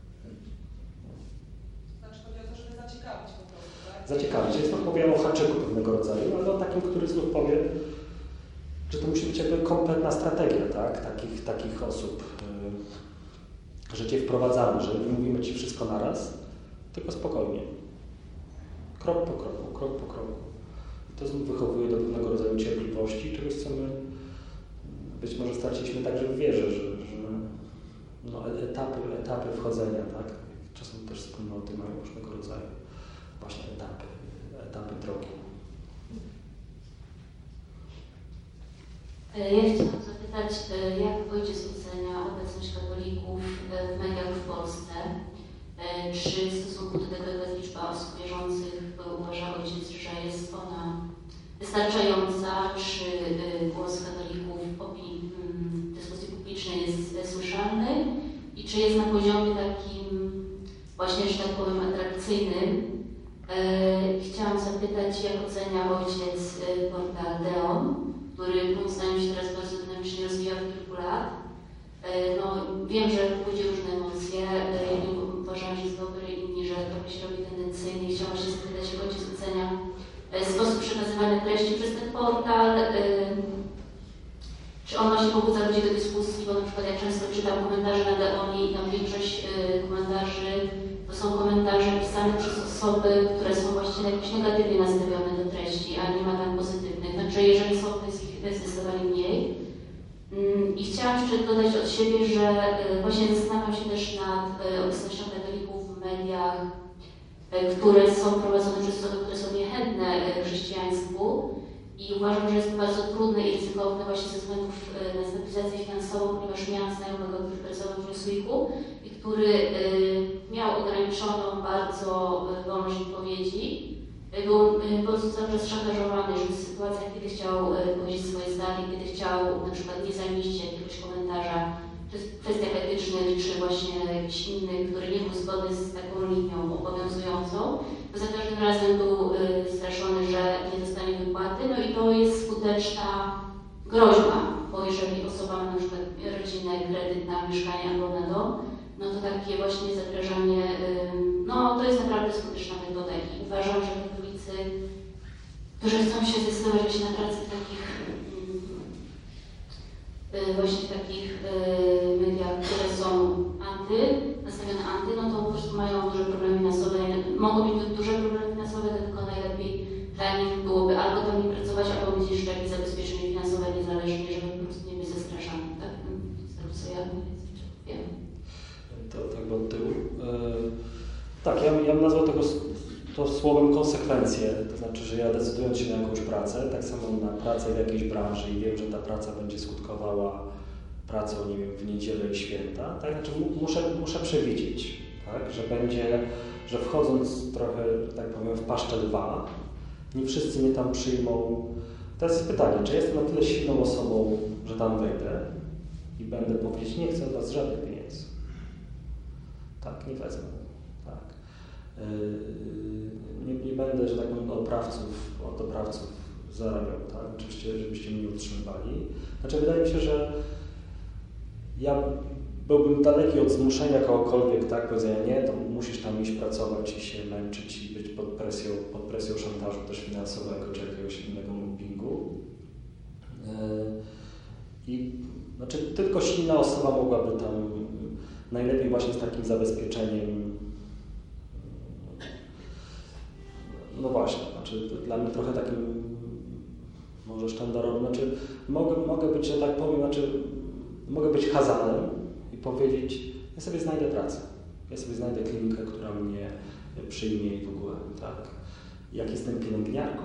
Znaczy chodzi o to, żeby zaciekawić po prostu, tak? Zaciekawić. Jest to powiem o haczyku pewnego rodzaju, ale o takim, który znów powie, że to musi być jakby kompletna strategia, tak? Takich osób, że Cię wprowadzamy, że nie mówimy Ci wszystko naraz, tylko spokojnie. Krok po kroku, krok po kroku. I to znów wychowuje do pewnego rodzaju cierpliwości, czegoś, co my być może straciliśmy także w wierze, że no, etapy wchodzenia, tak? Czasem też wspólnoty mają różnego rodzaju właśnie etapy drogi. Ja chciałam zapytać, jak ojciec ocenia obecność katolików w mediach w Polsce? Czy w stosunku do tego, jaka jest liczba osób wierzących, uważa ojciec, że jest ona wystarczająca? Czy głos katolików w dyskusji publicznej jest słyszalny? I czy jest na poziomie takim właśnie, że tak powiem, atrakcyjnym? Chciałam zapytać, jak ocenia ojciec portal Deon, który moim zdaniem się teraz bardzo dynamicznie rozwija od kilku lat. No, wiem, że budzi różne emocje, jedni uważają, że jest dobry, inni, że trochę się robi tendencyjny. Chciałam się zapytać, jak ojciec ocenia sposób przekazywania treści przez ten portal. Czy on właśnie pobudza ludzi do dyskusji, bo na przykład jak często czytam komentarze na Deoni, tam większość komentarzy to są komentarze pisane przez osoby, które są właściwie jakoś negatywnie nastawione do treści, a nie ma tam pozytywnych. Także jeżeli są, to jest ich zdecydowanie mniej. I chciałam jeszcze dodać od siebie, że właśnie zastanawiam się też nad obecnością katolików w mediach, które są prowadzone przez osoby, które są niechętne chrześcijaństwu. I uważam, że jest to bardzo trudne i ryzykowne właśnie ze względów na stabilizację finansową, ponieważ miałam znajomego, który pracował w Newsweeku i który miał ograniczoną bardzo wolność wypowiedzi. Był po prostu cały czas szantażowany, że w sytuacjach, kiedy chciał powiedzieć swoje zdanie, kiedy chciał na przykład nie zamieścić jakiegoś komentarza, czy w kwestiach etycznych, czy właśnie jakichś innych, który nie był zgodny z taką linią obowiązującą, to za każdym razem był straszony, że nie dostanie wypłaty. No i to jest skuteczna groźba, bo jeżeli osoba ma na przykład rodzinę, kredyt na mieszkanie albo na dom, no to takie właśnie zagrażanie, no to jest naprawdę skuteczna metoda i uważam, że katolicy, którzy chcą się zdecydować właśnie na pracę takich właśnie w takich mediach, które są nastawione anty, no to po prostu mają duże problemy finansowe. Mogą mieć duże problemy finansowe, tylko najlepiej dla nich byłoby albo tam nie pracować, albo mieć jeszcze jakieś zabezpieczenie finansowe niezależnie, żeby po prostu nie być zastraszany. Tak? Z tego co ja wiem. Tak, bo od tyłu. Tak, ja bym nazwał to słowem konsekwencje, to znaczy, że ja decydując się na jakąś pracę, tak samo na pracę w jakiejś branży i wiem, że ta praca będzie skutkowała pracą, nie wiem, w niedzielę i święta, tak, znaczy muszę przewidzieć, tak, że wchodząc trochę, tak powiem, w paszczę lwa, nie wszyscy mnie tam przyjmą. Teraz jest pytanie, czy jestem na tyle silną osobą, że tam wejdę i będę powiedzieć, nie chcę od was żadnych pieniędzy. Tak, nie wezmę. Tak. Nie będę, że tak powiem, od oprawców zarabiał, tak? Oczywiście, żebyście mnie utrzymywali. Znaczy, wydaje mi się, że ja byłbym daleki od zmuszenia kogokolwiek, tak? Powiedzenia, nie, to musisz tam iść pracować i się męczyć i być pod presją szantażu też finansowego czy jakiegoś innego mobbingu. I znaczy, tylko silna osoba mogłaby tam najlepiej właśnie z takim zabezpieczeniem. No właśnie, znaczy dla mnie trochę takim może sztandarowym, znaczy mogę być, że tak powiem, mogę być Hazanem i powiedzieć, ja sobie znajdę pracę, ja sobie znajdę klinikę, która mnie przyjmie i w ogóle, tak. Jak jestem pielęgniarką,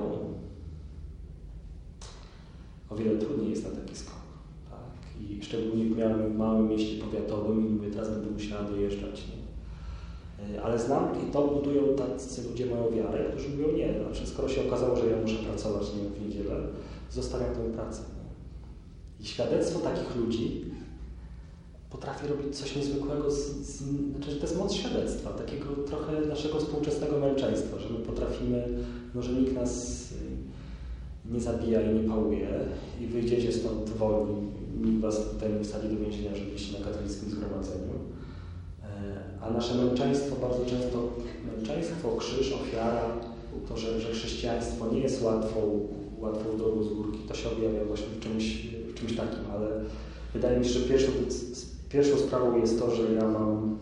o wiele trudniej jest na taki skok, tak. I szczególnie w małym mieście powiatowym i mówię, teraz będę musiała dojeżdżać, nie? Ale znam i to budują tacy ludzie moją wiarę, którzy mówią nie, znaczy skoro się okazało, że ja muszę pracować, nie wiem, w niedzielę, zostawiam tę pracę. I świadectwo takich ludzi potrafi robić coś niezwykłego, znaczy, że to jest moc świadectwa, takiego trochę naszego współczesnego męczeństwa, że my potrafimy, że nikt nas nie zabija i nie pałuje i wyjdziecie stąd wolni, nikt was tutaj nie wsadzi do więzienia, że byliście na katolickim zgromadzeniu. A nasze męczeństwo, bardzo często męczeństwo, krzyż, ofiara, to, że chrześcijaństwo nie jest łatwą drogą z górki, to się objawia właśnie w czymś takim, ale wydaje mi się, że pierwszą sprawą jest to, że ja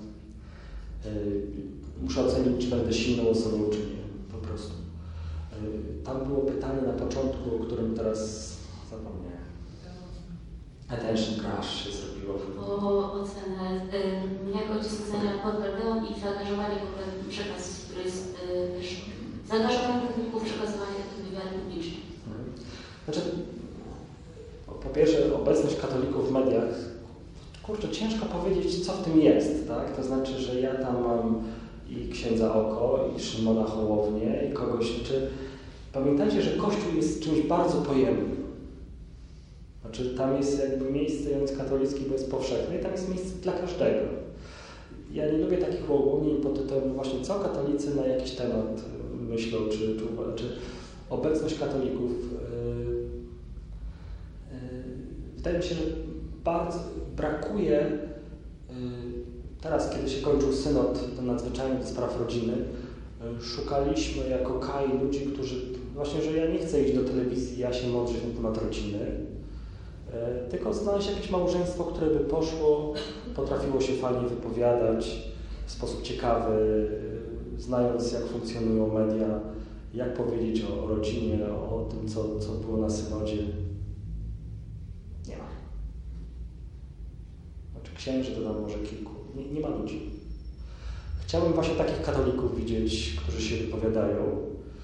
muszę ocenić, czy będę silną osobą, czy nie, po prostu. Tam było pytanie na początku, o którym teraz zapomniałem. Attention crash się zrobiło. O ocenę jakości skazania pod Berdeon i zaangażowanie w ogóle przekaz, który jest też zaangażowanie techników przekazywania wiary publicznej. Znaczy, po pierwsze, obecność katolików w mediach, kurczę, ciężko powiedzieć, co w tym jest, tak? To znaczy, że ja tam mam i księdza Oko, i Szymona Hołownię, i kogoś, pamiętajcie, że Kościół jest czymś bardzo pojemnym. Znaczy, tam jest jakby miejsce, język katolicki, bo jest powszechny i tam jest miejsce dla każdego. Ja nie lubię takich uogólnień pod tytułem właśnie, co katolicy na jakiś temat myślą, czy obecność katolików. Wydaje mi się, że bardzo brakuje, teraz kiedy się kończył synod nadzwyczajny do spraw rodziny, szukaliśmy jako KAI ludzi, którzy właśnie, że ja nie chcę iść do telewizji, ja się mądrzyć na temat rodziny, tylko znaleźć jakieś małżeństwo, które by poszło, potrafiło się fajnie wypowiadać w sposób ciekawy, znając jak funkcjonują media, jak powiedzieć o rodzinie, o tym, co było na synodzie. Nie ma. Znaczy księży to tam może kilku. Nie ma ludzi. Chciałbym właśnie takich katolików widzieć, którzy się wypowiadają.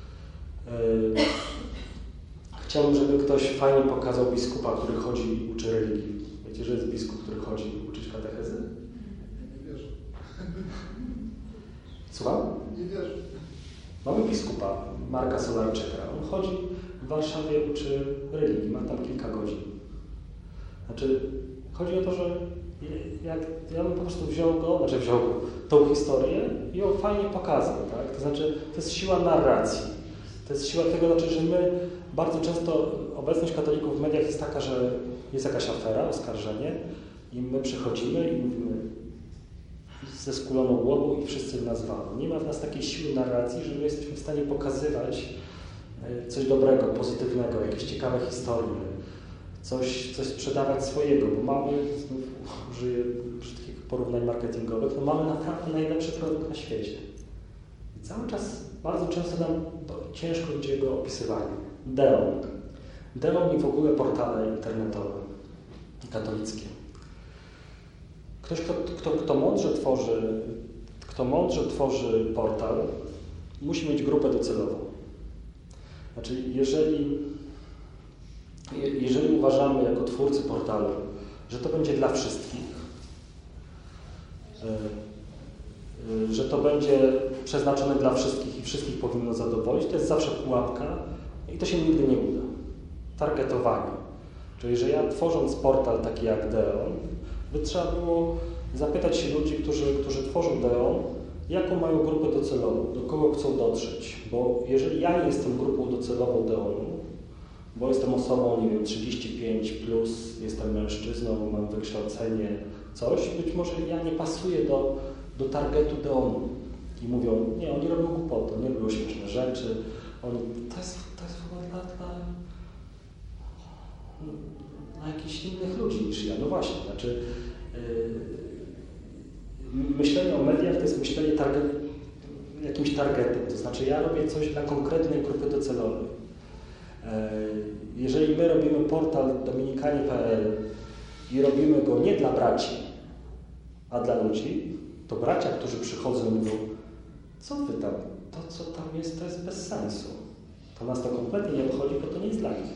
Chciałbym, żeby ktoś fajnie pokazał biskupa, który chodzi i uczy religii. Wiecie, że jest biskup, który chodzi uczyć katechezy? Nie wierzę. Słucham? Nie wierzę. Mamy biskupa, Marka Solarczyka. On chodzi w Warszawie, uczy religii, ma tam kilka godzin. Znaczy, chodzi o to, że ja bym po prostu wziął tą historię i ją fajnie pokazał, tak? To znaczy, to jest siła narracji. To jest siła tego, znaczy, że my bardzo często, obecność katolików w mediach jest taka, że jest jakaś afera, oskarżenie i my przychodzimy i mówimy ze skuloną głową i wszyscy nas walą. Nie ma w nas takiej siły narracji, że my jesteśmy w stanie pokazywać coś dobrego, pozytywnego, jakieś ciekawe historie, coś sprzedawać swojego, bo mamy, znów użyję brzydkich porównań marketingowych, no mamy naprawdę najlepszy produkt na świecie. I cały czas, bardzo często nam ciężko ludzie go opisywali. Deon i w ogóle portale internetowe katolickie. Ktoś, kto mądrze tworzy portal, musi mieć grupę docelową. Znaczy, jeżeli uważamy jako twórcy portalu, że to będzie dla wszystkich, że to będzie przeznaczone dla wszystkich i wszystkich powinno zadowolić, to jest zawsze pułapka i to się nigdy nie uda. Targetowanie. Czyli, że ja tworząc portal taki jak Deon, by trzeba było zapytać się ludzi, którzy tworzą Deon, jaką mają grupę docelową, do kogo chcą dotrzeć. Bo jeżeli ja nie jestem grupą docelową Deonu, bo jestem osobą, nie wiem, 35 plus, jestem mężczyzną, mam wykształcenie, coś, być może ja nie pasuję do targetu Deonu. I mówią, nie, oni robią głupotę, nie robią śmieszne rzeczy, to jest w ogóle dla jakichś innych ludzi niż ja. No właśnie, znaczy myślenie o mediach to jest myślenie jakimś targetem, to znaczy ja robię coś dla konkretnej grupy docelowej. Jeżeli my robimy portal dominikanie.pl i robimy go nie dla braci, a dla ludzi, to bracia, którzy przychodzą, mówią, co wy tam, to co tam jest, to jest bez sensu. To nas to kompletnie nie obchodzi, bo to nie jest dla nich.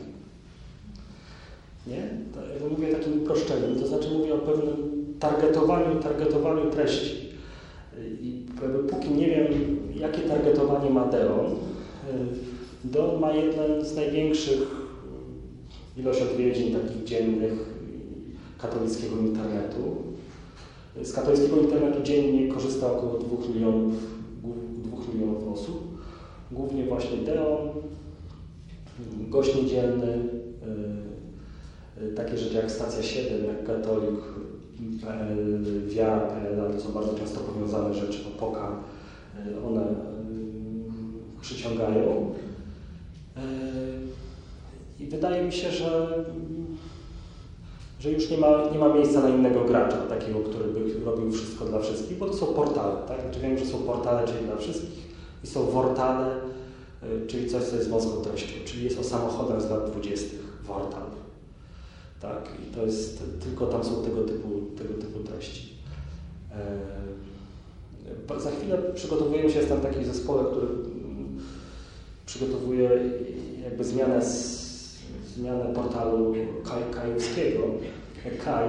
Nie? To mówię takim uproszczeniem, to znaczy mówię o pewnym targetowaniu treści. I póki nie wiem, jakie targetowanie ma Deon, Deon ma jeden z największych ilość odwiedzin takich dziennych katolickiego internetu. Z katolickiego internetu dziennie korzysta około 2 milionów osób. Głównie właśnie Deon, Gość Niedzielny, takie rzeczy jak Stacja 7, jak Katolik, Wiara.pl, ale to są bardzo często powiązane rzeczy, Opoka, one przyciągają. I wydaje mi się, że już nie ma miejsca na innego gracza, takiego, który by robił wszystko dla wszystkich, bo to są portale, tak? Znaczy wiem, że są portale, czyli dla wszystkich, i są wortale, czyli coś, co jest wąską treścią, czyli jest o samochodach z lat 20. wortal. Tak? I to jest, tylko tam są tego typu treści. Za chwilę przygotowujemy się, jestem w takim zespole, który przygotowuje jakby zmianę portalu kajowskiego, Kaj,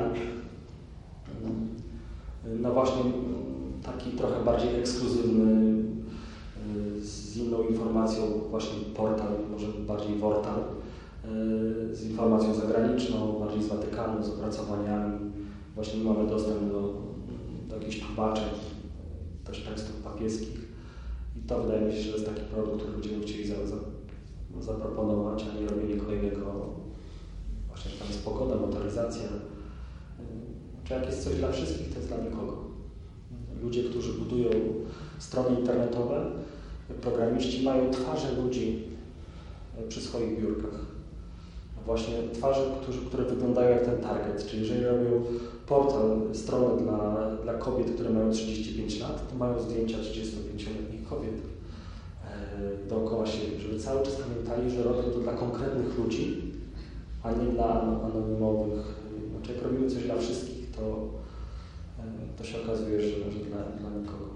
na właśnie taki trochę bardziej ekskluzywny, z inną informacją, właśnie portal, może bardziej wortal, z informacją zagraniczną, bardziej z Watykanu, z opracowaniami. Właśnie mamy dostęp do jakichś tłumaczeń, też tekstów papieskich. I to wydaje mi się, że jest taki produkt, który będziemy chcieli zaproponować, a nie robienie kolejnego, właśnie tam jest pogoda, motoryzacja. Czy jak jest coś dla wszystkich, to jest dla nikogo. Ludzie, którzy budują strony internetowe, programiści mają twarze ludzi przy swoich biurkach. Właśnie twarze, które wyglądają jak ten target. Czyli jeżeli robią portal, stronę dla kobiet, które mają 35 lat, to mają zdjęcia 35-letnich kobiet dookoła siebie, żeby cały czas pamiętali, że robią to dla konkretnych ludzi, a nie dla anonimowych. Znaczy jak robimy coś dla wszystkich, to się okazuje, że dla nikogo.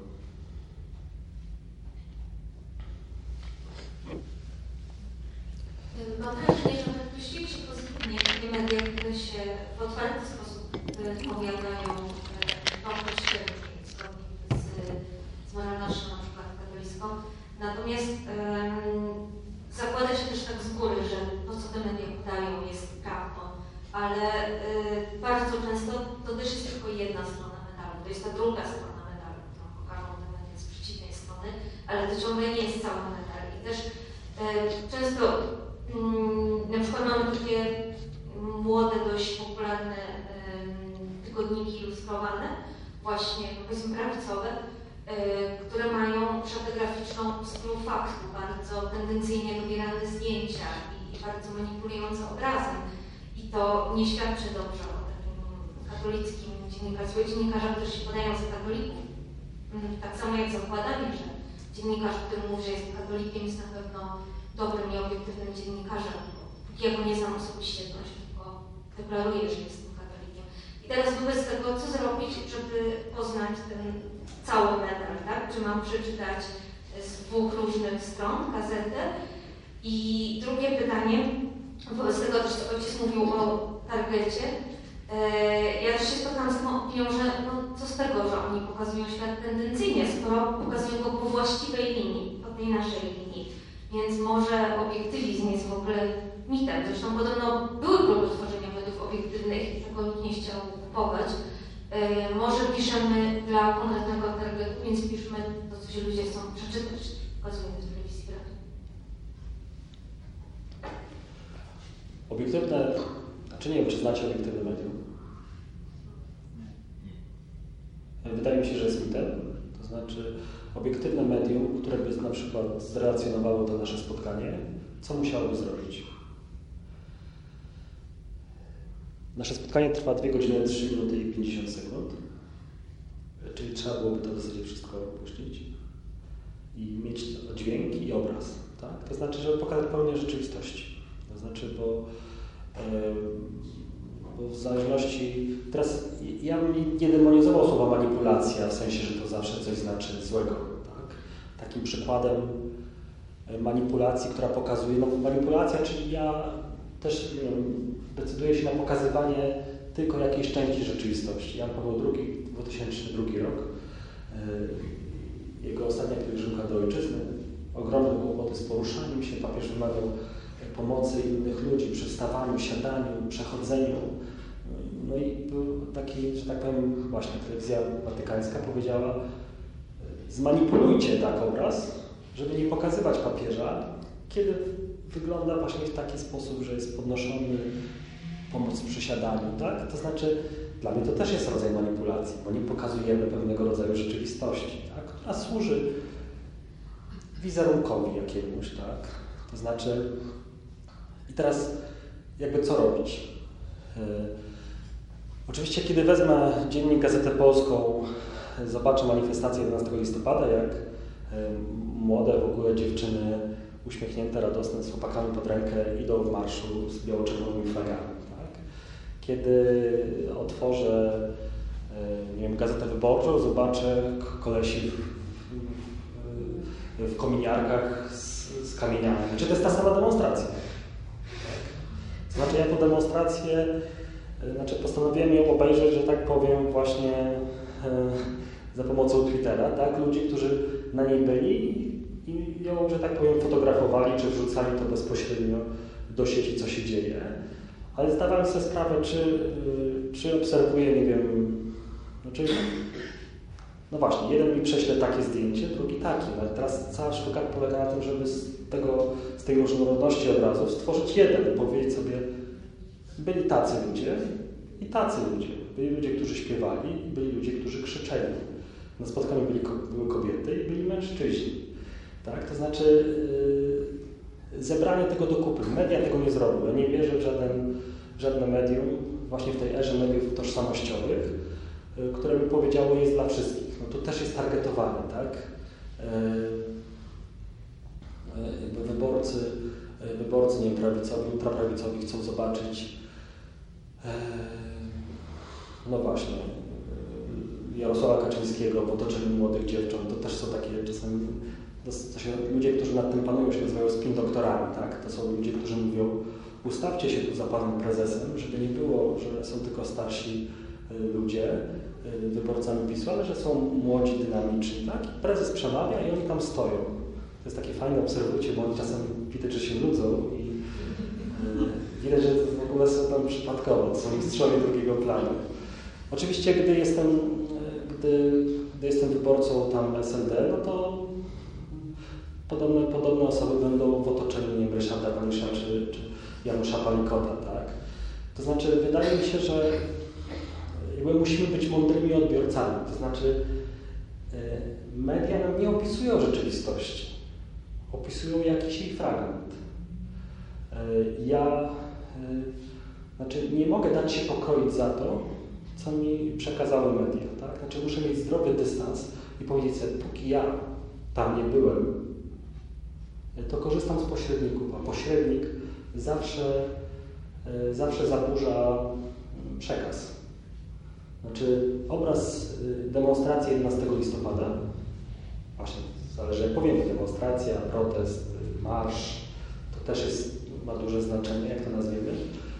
Mam wrażenie, że określiły się pozytywnie takie media, które się w otwarty sposób wypowiadają oprócz świetnie, zgodnie z moralnością na przykład katolicką. Natomiast zakłada się też tak z góry, że to, co te media podają, jest prawdą, ale bardzo często to też jest tylko jedna strona medalu. To jest ta druga strona medalu, którą pokażą te media z przeciwnej strony, ale to ciągle nie jest cały medal. I też często na przykład mamy takie młode, dość popularne tygodniki ilustrowane, właśnie powiedzmy prawicowe, które mają szatę graficzną w stylu faktu, bardzo tendencyjnie dobierane zdjęcia i bardzo manipulujące obrazem. I to nie świadczy dobrze o takim katolickim dziennikarstwie. Dziennikarze, którzy się podają za katolików, tak samo jak zakładanie, że dziennikarz, który mówi, że jest katolikiem, jest na pewno dobrym i obiektywnym dziennikarzem. Póki ja go nie znam osobiście, to się tylko deklaruje, że jestem katolikiem. I teraz wobec tego, co zrobić, żeby poznać ten cały medal, tak? Czy mam przeczytać z 2 różnych stron gazetę? I drugie pytanie, wobec tego też ojciec mówił o targecie. Ja też się spotkałam z tą opinią, że no, co z tego, że oni pokazują świat tendencyjnie, skoro pokazują go po właściwej linii, po tej naszej linii. Więc może obiektywizm jest w ogóle mitem. Zresztą podobno były próby tworzenia mediów obiektywnych i tego nikt nie chciał kupować. Może piszemy dla konkretnego targetu, więc piszmy to, co się ludzie chcą przeczytać. Pokazujemy w telewizji, prawda? Obiektywne, znaczy nie wiem, czy znacie obiektywne medium. Wydaje mi się, że jest mitem. To znaczy obiektywne medium, które by na przykład zrelacjonowało to nasze spotkanie, co musiałoby zrobić? Nasze spotkanie trwa 2 godziny, 3 minuty i 50 sekund, czyli trzeba byłoby to w zasadzie wszystko puścić i mieć dźwięk i obraz, tak? To znaczy, żeby pokazać pełnię rzeczywistości. To znaczy, bo w zależności... Teraz ja bym nie demonizował słowa manipulacja, w sensie, że to zawsze coś znaczy złego, tak? Takim przykładem manipulacji, która pokazuje... No manipulacja, czyli ja też nie wiem, decyduję się na pokazywanie tylko jakiejś części rzeczywistości. Jan Paweł II, 2002 rok, jego ostatnia pielgrzymka do ojczyzny, ogromne kłopoty z poruszaniem się, papież wymagał pomocy innych ludzi przy wstawaniu, siadaniu, przechodzeniu. No i był taki, że tak powiem, właśnie telewizja watykańska powiedziała, zmanipulujcie tak obraz, żeby nie pokazywać papieża, kiedy wygląda właśnie w taki sposób, że jest podnoszony, pomoc przy siadaniu, tak? To znaczy, dla mnie to też jest rodzaj manipulacji, bo nie pokazujemy pewnego rodzaju rzeczywistości, tak? Która służy wizerunkowi jakiemuś, tak? To znaczy, i teraz jakby co robić? Oczywiście, kiedy wezmę dziennik Gazetę Polską, zobaczę manifestację 11 listopada, jak młode w ogóle dziewczyny uśmiechnięte, radosne, z chłopakami pod rękę idą w marszu z biało-czerwonymi flagami. Tak? Kiedy otworzę nie wiem, Gazetę Wyborczą, zobaczę kolesi w kominiarkach z kamieniami. Czy to jest ta sama demonstracja? Tak? To znaczy ja tę demonstrację, postanowiłem ją obejrzeć, że tak powiem, właśnie za pomocą Twittera, tak? Ludzi, którzy na niej byli i ją, że tak powiem, fotografowali, czy wrzucali to bezpośrednio do sieci, co się dzieje. Ale zdawałem sobie sprawę, czy obserwuję, nie wiem, no właśnie, jeden mi prześle takie zdjęcie, drugi takie. No teraz cała sztuka polega na tym, żeby z tej różnorodności obrazów stworzyć jeden i powiedzieć sobie, byli tacy ludzie i tacy ludzie. Byli ludzie, którzy śpiewali i byli ludzie, którzy krzyczeli. Na spotkaniu były kobiety i byli mężczyźni. Tak? To znaczy zebranie tego do kupy. Media tego nie zrobiły. Ja nie wierzę w żadne medium, właśnie w tej erze mediów tożsamościowych, które by powiedziało, jest dla wszystkich. No to też jest targetowane, tak? Wyborcy nie wiem, prawicowi, ultraprawicowi chcą zobaczyć no właśnie Jarosława Kaczyńskiego w otoczeniu młodych dziewcząt. To też są takie czasami ludzie, którzy nad tym panują, się nazywają spin doktorami, tak? To są ludzie, którzy mówią, ustawcie się tu za panem prezesem, żeby nie było, że są tylko starsi ludzie wyborcami PiS-u, ale że są młodzi, dynamiczni, tak? I prezes przemawia i oni tam stoją. To jest takie fajne, obserwujcie, bo oni czasem widać, że się nudzą i widać, że w ogóle są tam przypadkowo, to są mistrzowie drugiego planu. Oczywiście, gdy jestem wyborcą tam SLD, no to podobne osoby będą w otoczeniu, nie wiem, Ryszarda Panisza czy Janusza Palikota, tak? To znaczy, wydaje mi się, że jakby musimy być mądrymi odbiorcami, to znaczy media nam nie opisują rzeczywistości, opisują jakiś jej fragment. Ja nie mogę dać się pokroić za to, co mi przekazały media, tak? Znaczy muszę mieć zdrowy dystans i powiedzieć sobie, póki ja tam nie byłem, to korzystam z pośredników, a pośrednik zawsze zaburza przekaz. Znaczy obraz demonstracji 11 listopada, właśnie zależy jak powiemy, demonstracja, protest, marsz, to też ma duże znaczenie, jak to nazwiemy.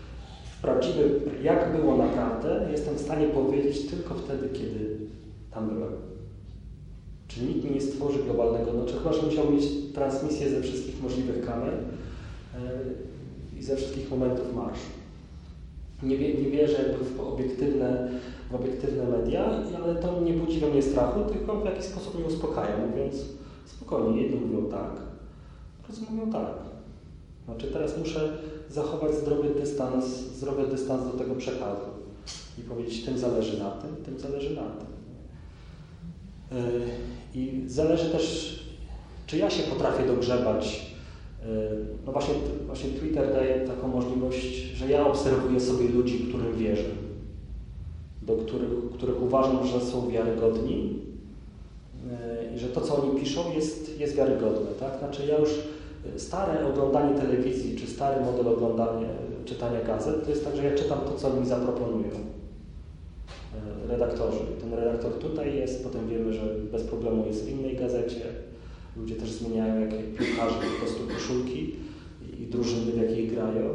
Jak było naprawdę, jestem w stanie powiedzieć tylko wtedy, kiedy tam byłem. Czy nikt mi nie stworzy globalnego, chyba że musiał mieć transmisję ze wszystkich możliwych kamer i ze wszystkich momentów marszu. Nie wierzę jakby w obiektywne media, ale to nie budzi we mnie strachu, tylko w jakiś sposób mnie uspokaja, mówiąc spokojnie, jedni mówią tak, drudzy mówią tak. Znaczy teraz muszę zachować zdrowy dystans do tego przekazu i powiedzieć, tym zależy na tym zależy na tym. I zależy też, czy ja się potrafię dogrzebać. No właśnie Twitter daje taką możliwość, że ja obserwuję sobie ludzi, którym wierzę, do których uważam, że są wiarygodni i że to, co oni piszą, jest wiarygodne. Tak? Znaczy ja już stare oglądanie telewizji, czy stary model czytania gazet, to jest tak, że ja czytam to, co oni mi zaproponują redaktorzy. Ten redaktor tutaj jest, potem wiemy, że bez problemu jest w innej gazecie. Ludzie też zmieniają, jak piłkarze po prostu koszulki i drużyny, w jakiej grają.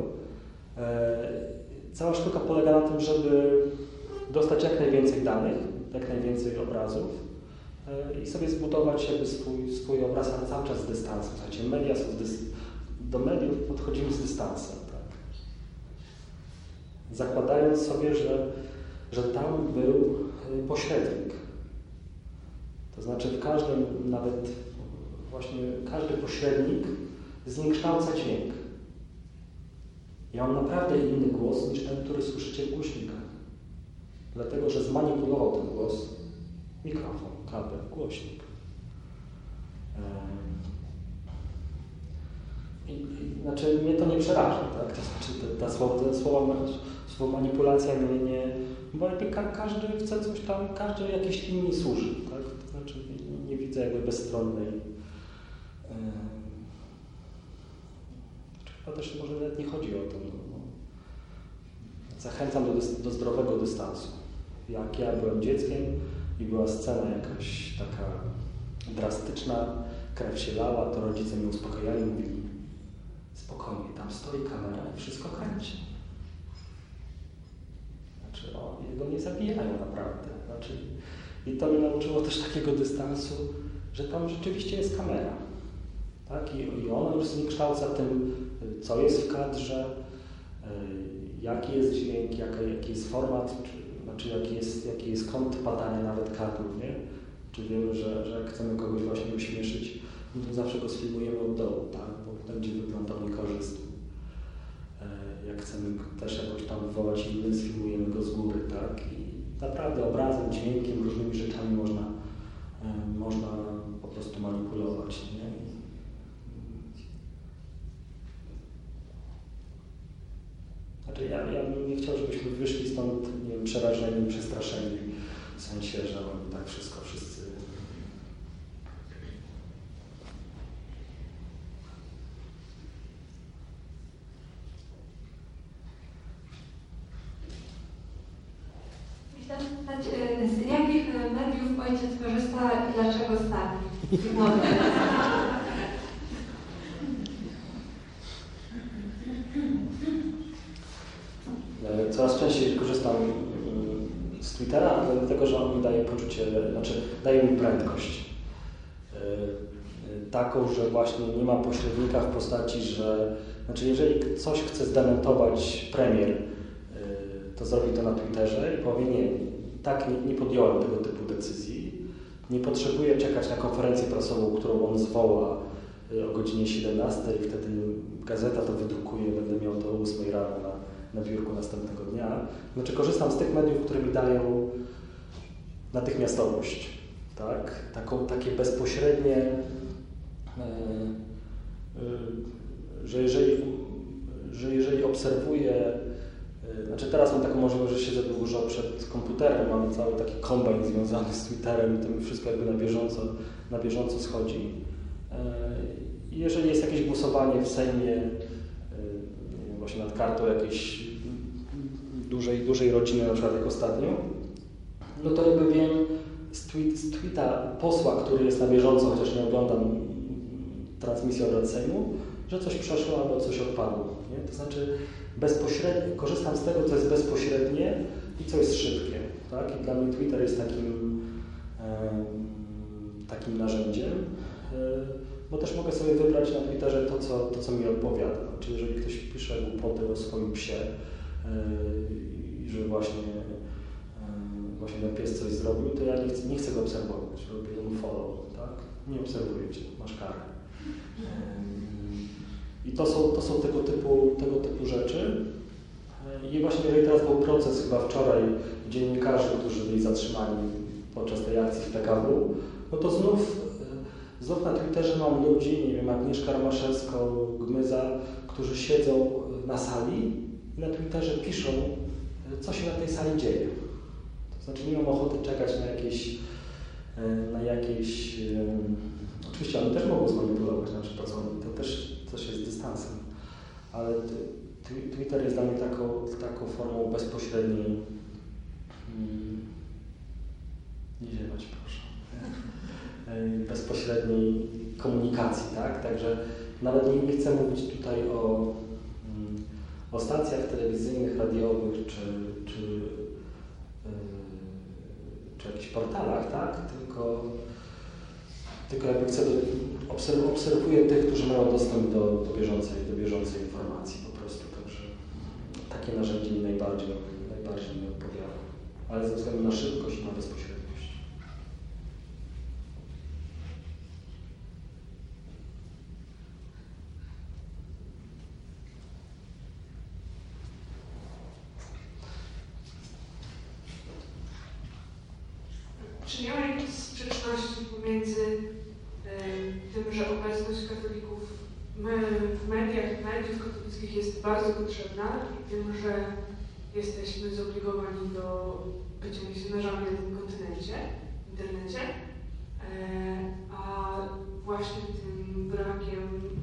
Cała sztuka polega na tym, żeby dostać jak najwięcej danych, jak najwięcej obrazów i sobie zbudować jakby swój obraz, ale cały czas z dystansem. Słuchajcie, media są do mediów podchodzimy z dystansem, tak? Zakładając sobie, że tam był pośrednik. To znaczy w każdym, nawet właśnie każdy pośrednik zniekształca dźwięk. Ja mam naprawdę inny głos niż ten, który słyszycie w głośnikach. Dlatego, że zmanipulował ten głos mikrofon, kabel, głośnik. Znaczy mnie to nie przeraża, tak? To znaczy słowo manipulacja mnie nie... Bo jakby każdy chce coś tam, każdy jakiejś linii służy, tak? To znaczy nie widzę jakby bezstronnej... Chyba też może nawet nie chodzi o to. No. Zachęcam do zdrowego dystansu. Jak ja byłem dzieckiem i była scena jakaś taka drastyczna, krew się lała, to rodzice mnie uspokajali, mówili spokojnie, tam stoi kamera i wszystko kręci. Znaczy, jego nie zabijają naprawdę. Znaczy, i to mnie nauczyło też takiego dystansu, że tam rzeczywiście jest kamera. Tak? I ona już zniekształca tym, co jest w kadrze, jaki jest dźwięk, jaki jest format, znaczy jaki jest kąt padania nawet kadru, nie? Czy wiemy, że jak chcemy kogoś właśnie uśmieszyć, no to zawsze go sfilmujemy od dołu, tak? Bo będzie wyglądał niekorzystnie. Jak chcemy też jakoś tam wywołać innych, sfilmujemy go z góry, tak? I naprawdę obrazem, dźwiękiem, różnymi rzeczami można po prostu manipulować, nie? Znaczy ja bym nie chciał, żebyśmy wyszli stąd, nie wiem, przerażeni, przestraszeni, w sensie, że oni tak wszystko wszyscy... Chciałam zapytać, z jakich mediów ojciec korzysta i dlaczego z takich? Coraz częściej korzystam z Twittera, dlatego że on mi daje poczucie, znaczy daje mi prędkość. Taką, że właśnie nie ma pośrednika w postaci, że... Znaczy jeżeli coś chce zdementować premier, to zrobi to na Twitterze i powie nie podjąłem tego typu decyzji. Nie potrzebuję czekać na konferencję prasową, którą on zwoła o godzinie 17 i wtedy gazeta to wydrukuje, będę miał to o 8 rano na biurku następnego dnia. Znaczy korzystam z tych mediów, które mi dają natychmiastowość, tak? Takie bezpośrednie, że jeżeli obserwuję, znaczy teraz mam taką możliwość, że siedzę dużo przed komputerem, mamy cały taki kombajn związany z Twitterem i to mi wszystko jakby na bieżąco schodzi. Jeżeli jest jakieś głosowanie w Sejmie, właśnie nad kartą jakiejś dużej rodziny, na przykład jak ostatnio, no to jakby wiem z tweeta posła, który jest na bieżąco, chociaż nie oglądam transmisji obrad Sejmu, że coś przeszło albo coś odpadło. Nie? To znaczy bezpośrednio, korzystam z tego, co jest bezpośrednie i co jest szybkie. Tak? I dla mnie Twitter jest takim narzędziem, bo też mogę sobie wybrać na Twitterze to, co mi odpowiada. Czyli jeżeli ktoś pisze głupoty o swoim psie i że właśnie ten pies coś zrobił, to ja nie chcę go obserwować, robię mu follow, tak? Nie obserwuję cię, masz karę. I to są tego typu rzeczy. I właśnie jeżeli teraz był proces, chyba wczoraj, dziennikarzy, którzy byli zatrzymani podczas tej akcji w PKW, no to znów na Twitterze mam ludzi, nie wiem, Agnieszka Romaszewska-Gmyza, którzy siedzą na sali i na Twitterze piszą, co się na tej sali dzieje. To znaczy nie mam ochoty czekać na jakieś oczywiście oni też mogą zmanipulować nasze pracownicy, to też coś jest dystansem, ale Twitter jest dla mnie taką formą bezpośredniej, nie ziewać proszę, bezpośredniej komunikacji, tak? Także nawet nie chcę mówić tutaj o stacjach telewizyjnych, radiowych czy jakichś portalach, tak? Tylko Tylko jakby obserwuję tych, którzy mają dostęp do bieżącej informacji po prostu. Także takie narzędzie mi najbardziej mi odpowiada. Ale ze względu na szybkość i na bezpośredniość. Czy nie ma jakiejś sprzeczności pomiędzy tym, że obecność katolików w mediów katolickich jest bardzo potrzebna i tym, że jesteśmy zobligowani do bycia misjonarzami na tym kontynencie, w internecie, a właśnie tym brakiem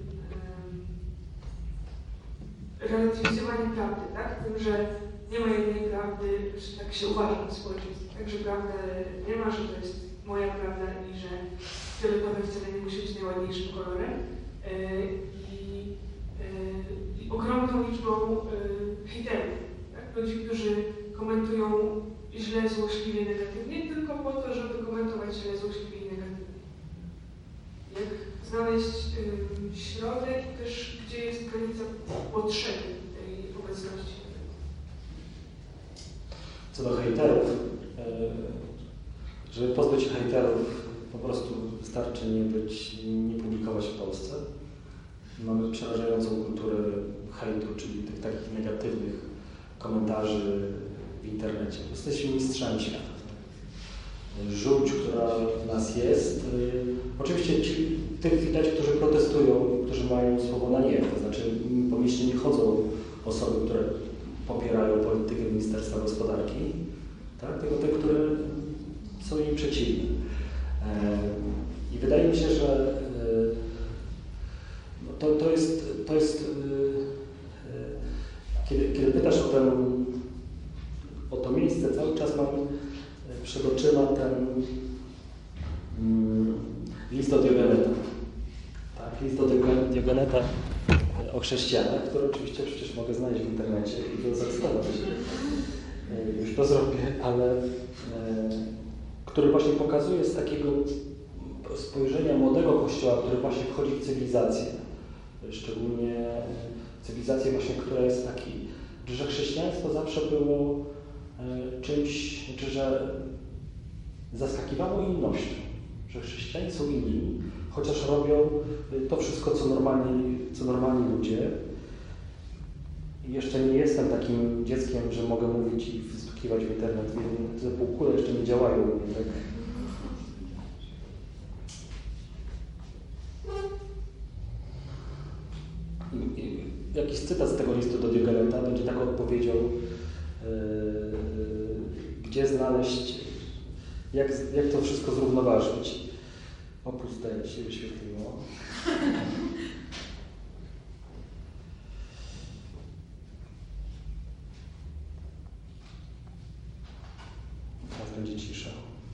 relatywizowania prawdy, tak? Tym, że nie ma jednej prawdy, że tak się uważa w społeczeństwie, tak? Że prawdy nie ma, że to jest moja prawda i że fioletowy wcale nie musi być najładniejszym kolorem. I ogromną liczbą hejterów, tak? Ludzi, którzy komentują źle, złośliwie, negatywnie, tylko po to, żeby komentować źle, złośliwie i negatywnie. Jak znaleźć środek też, gdzie jest granica potrzeby tej obecności? Co do hejterów, żeby pozbyć się hejterów, po prostu wystarczy nie publikować w Polsce. Mamy przerażającą kulturę hejtu, czyli tych takich negatywnych komentarzy w internecie. Jesteśmy mistrzami świata. Żółć, która w nas jest. Oczywiście tych widać, którzy protestują, którzy mają słowo na nie. To znaczy po mieście nie chodzą osoby, które popierają politykę Ministerstwa Gospodarki, tak? Tylko te, które są jej przeciwne. I wydaje mi się, że to jest kiedy pytasz o to miejsce, cały czas mam przed oczyma ten list do Diogeneta. Tak? List do Diogeneta o chrześcijanach, który oczywiście przecież mogę znaleźć w internecie i go zacytować. Już to zrobię, ale który właśnie pokazuje z takiego spojrzenia młodego Kościoła, który właśnie wchodzi w cywilizację, szczególnie cywilizację właśnie, która jest taki, że chrześcijaństwo zawsze było czymś, że zaskakiwało innością, że chrześcijanie są inni, chociaż robią to wszystko, co normalni ludzie. I jeszcze nie jestem takim dzieckiem, że mogę mówić i wstukiwać w internet. Te półkule jeszcze nie działają. Tak? Jakiś cytat z tego listu do Diogeneta będzie taką odpowiedzią, gdzie znaleźć, jak to wszystko zrównoważyć. Oprócz tego się wyświetliło. Teraz będzie cisza.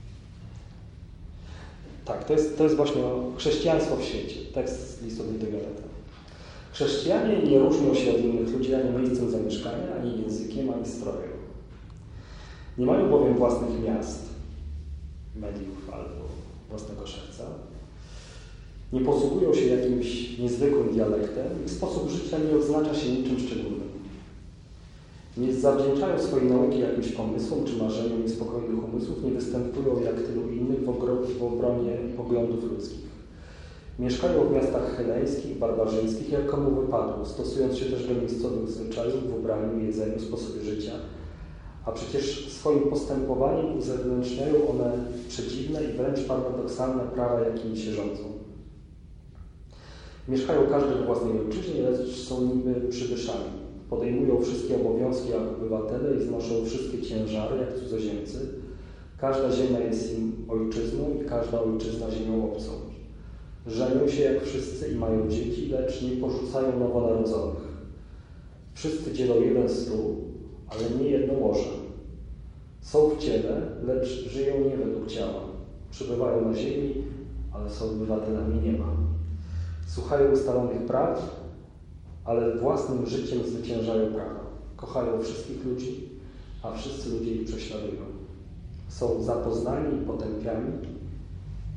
Tak, to jest właśnie chrześcijaństwo w świecie. Tekst z listu do Diogeneta. Chrześcijanie nie różnią się od innych ludzi ani miejscem zamieszkania, ani językiem, ani strojem. Nie mają bowiem własnych miast, mediów albo własnego serca. Nie posługują się jakimś niezwykłym dialektem. Ich sposób życia nie odznacza się niczym szczególnym. Nie zawdzięczają swojej nauki jakimś pomysłom czy marzeniom niespokojnych umysłów, nie występują jak tylu innych w obronie poglądów ludzkich. Mieszkają w miastach helejskich, barbarzyńskich, jak komu wypadło, stosując się też do miejscowych zwyczajów w ubraniu, jedzeniu, sposobie życia, a przecież swoim postępowaniem uzewnętrzniają one przedziwne i wręcz paradoksalne prawa, jakimi się rządzą. Mieszkają każdy we własnej ojczyźnie, lecz są niby przybyszami. Podejmują wszystkie obowiązki jak obywatele i znoszą wszystkie ciężary jak cudzoziemcy. Każda ziemia jest im ojczyzną i każda ojczyzna ziemią obcą. Żenią się jak wszyscy i mają dzieci, lecz nie porzucają nowonarodzonych. Wszyscy dzielą jeden stół, ale nie jedno łoże. Są w ciele, lecz żyją nie według ciała. Przybywają na ziemi, ale są obywatelami nieba. Słuchają ustalonych praw, ale własnym życiem zwyciężają prawa. Kochają wszystkich ludzi, a wszyscy ludzie ich prześladują. Są zapoznani i potępiani,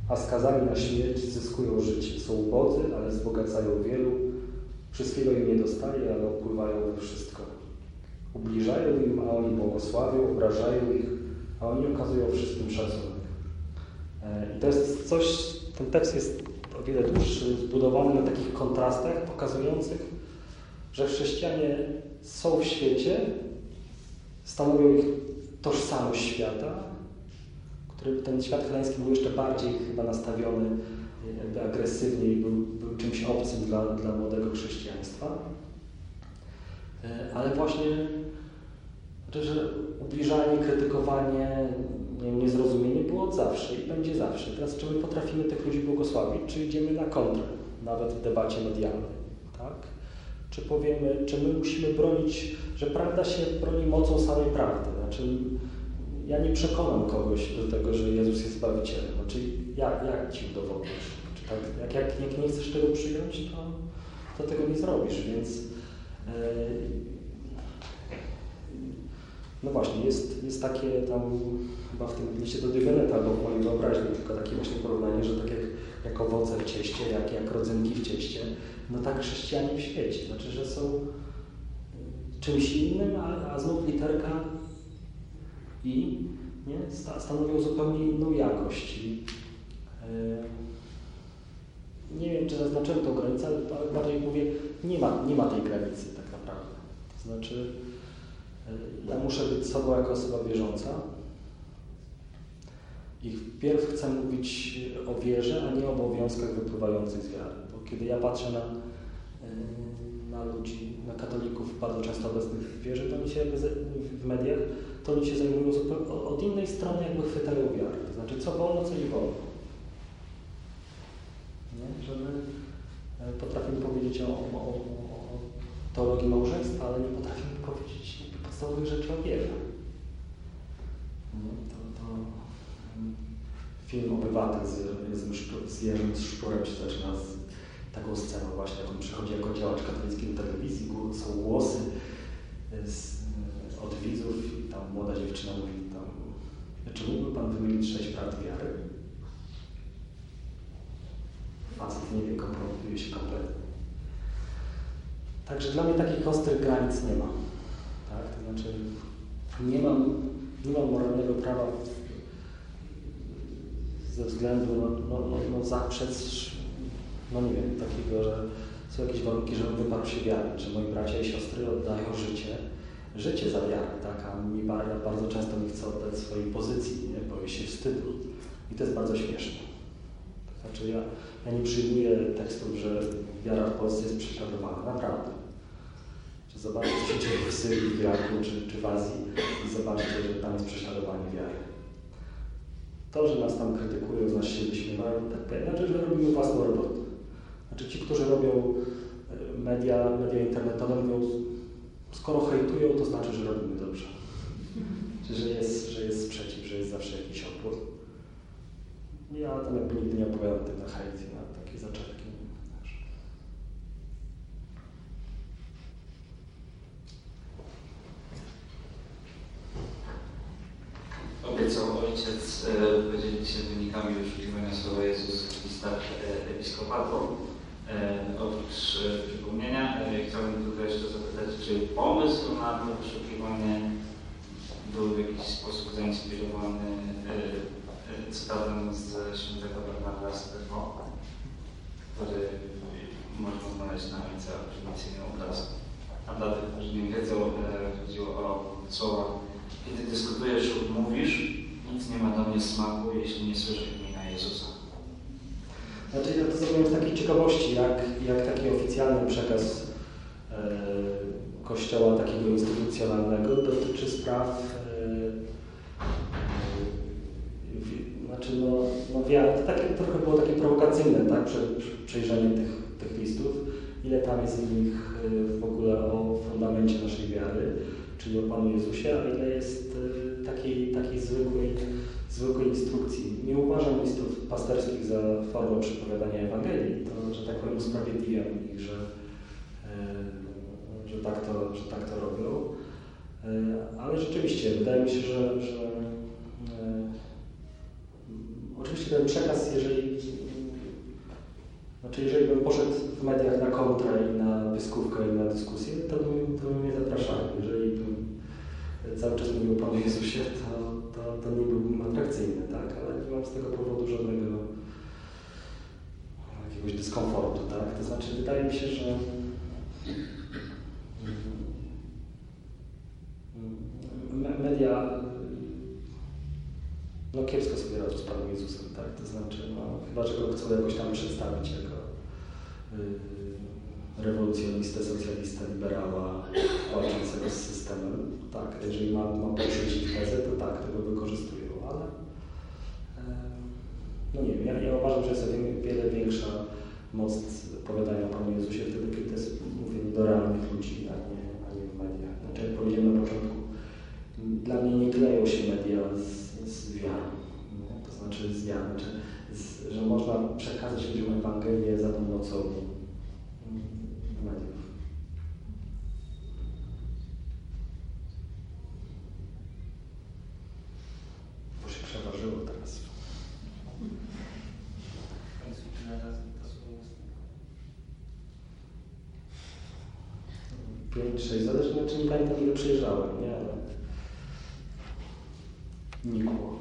a skazani na śmierć zyskują życie. Są ubodzy, ale wzbogacają wielu. Wszystkiego im nie dostali, ale opływają we wszystko. Ubliżają im, a oni błogosławią, obrażają ich, a oni okazują wszystkim szacunek. I to jest coś, ten tekst jest o wiele dłuższy, zbudowany na takich kontrastach pokazujących, że chrześcijanie są w świecie, stanowią ich tożsamość świata, ten świat heleński był jeszcze bardziej chyba nastawiony jakby agresywniej, był czymś obcym dla młodego chrześcijaństwa. Ale właśnie, że ubliżanie, krytykowanie, niezrozumienie było od zawsze i będzie zawsze. Teraz czy my potrafimy tych ludzi błogosławić, czy idziemy na kontrę, nawet w debacie medialnej, tak? Czy powiemy, czy my musimy bronić, że prawda się broni mocą samej prawdy. Znaczy, ja nie przekonam kogoś do tego, że Jezus jest Zbawicielem. Znaczy, jak Ci udowodnisz? Czy tak, jak nie chcesz tego przyjąć, to tego nie zrobisz, więc no właśnie, jest takie tam chyba w tym liście do Dygeneta, albo w mojej wyobraźni, tylko takie właśnie porównanie, że tak jak owoce w cieście, jak rodzynki w cieście, no tak chrześcijanie w świecie. Znaczy, że są czymś innym, a znów literka i nie, stanowią zupełnie inną jakość. Nie wiem, czy zaznaczyłem tą granicę, ale bardziej mówię, nie ma tej granicy tak naprawdę. To znaczy, ja muszę być sobą jako osoba wierząca i wpierw chcę mówić o wierze, a nie o obowiązkach wypływających z wiary. Bo kiedy ja patrzę na ludzi, na katolików bardzo często obecnych w wierze, to oni się w mediach, to oni się zajmują zupełnie od innej strony, jakby chwytają wiarę. To znaczy, co wolno, co nie wolno. Nie? Że my potrafimy powiedzieć o teologii małżeństwa, ale nie potrafimy powiedzieć podstawowych rzeczy o wierze. To film Obywatel z Jerzym Szpurem się zaczyna z taką sceną właśnie, jak on przychodzi jako działacz katolicki do telewizji, są głosy od widzów i tam młoda dziewczyna mówi tam, czy mógłby Pan wymienić 6 prawd wiary? Facet nie wie, kompromituje się kompletnie. Także dla mnie takich ostrych granic nie ma. Tak? To znaczy nie mam moralnego prawa ze względu zaprzeć, nie wiem, takiego, że są jakieś warunki, żebym wyparł się wiary, czy moi bracia i siostry oddają życie za wiarę, tak? A mi bardzo często nie chcę oddać swojej pozycji, nie? Boję się wstydu. I to jest bardzo śmieszne. To znaczy ja nie przyjmuję tekstów, że wiara w Polsce jest prześladowana. Naprawdę. Czy zobaczcie, co się dzieje w Syrii, w Iraku, czy w Azji i zobaczcie, że tam jest prześladowanie wiary. To, że nas tam krytykują, z nas się wyśmiewają, tak znaczy, że robimy własną robotę. Znaczy ci, którzy robią media internetowe, mówią, skoro hejtują, to znaczy, że robimy dobrze. Czy że jest sprzeciw, że jest zawsze jakiś opór. Ja tam jakby nigdy nie opowiadam tym na hejt, na takie zaczepki. Obiecał ojciec podzielić się wynikami wyszukiwania słowa Jezus w listach episkopatu. Oprócz przypomnienia chciałbym tylko jeszcze zapytać, czy pomysł na to wyszukiwanie był w jakiś sposób zainspirowany cytatem z świętego Bernarda z Clairvaux, który można znaleźć na ulicy Prymicyjnym obrazku. A dla tych, którzy nie wiedzą, chodziło o słowa: kiedy dyskutujesz lub mówisz, nic nie ma do mnie smaku, jeśli nie słyszę imienia Jezusa. Znaczy ja to zrobiłem z takiej ciekawości, jak taki oficjalny przekaz Kościoła takiego instytucjonalnego dotyczy spraw wiary. To trochę było takie prowokacyjne, tak? Przejrzenie tych listów, ile tam jest w nich w ogóle o fundamencie naszej wiary, czyli o Panu Jezusie, a ile jest takiej zwykłej instrukcji. Nie uważam listów pasterskich za formę przepowiadania Ewangelii, to, że tak powiem, usprawiedliwiam ich, że tak to robią. Ale rzeczywiście, wydaje mi się, że oczywiście ten przekaz, jeżeli bym poszedł w mediach na kontrę i na pyskówkę i na dyskusję, to by mnie zapraszali. Jeżeli bym cały czas mówił o Panu Jezusie, to nie byłbym atrakcyjny, tak? Ale nie mam z tego powodu żadnego jakiegoś dyskomfortu, tak? To znaczy, wydaje mi się, że media kiepsko sobie radzą z Panem Jezusem, tak? To znaczy, chyba, że go chcą jakoś tam przedstawić jako rewolucjonistę, socjalistę, liberała, walczącego z systemem. Tak, jeżeli ma poruszyć ich tezę, to tak, tego wykorzystują, ale nie wiem, ja uważam, że jest o wiele większa moc opowiadania o Panu Jezusie wtedy, kiedy to jest mówienie do realnych ludzi, a nie w mediach. Znaczy, jak powiedziałem na początku, dla mnie nie kleją się media z wiarą, to znaczy z wiarą, że można przekazać ludziom Ewangelię za pomocą mediów. Bo się przeważyło teraz. Pięć, 6, zależy, czy nie pamiętam, ile przyjeżdżałem, nie, ale nikło.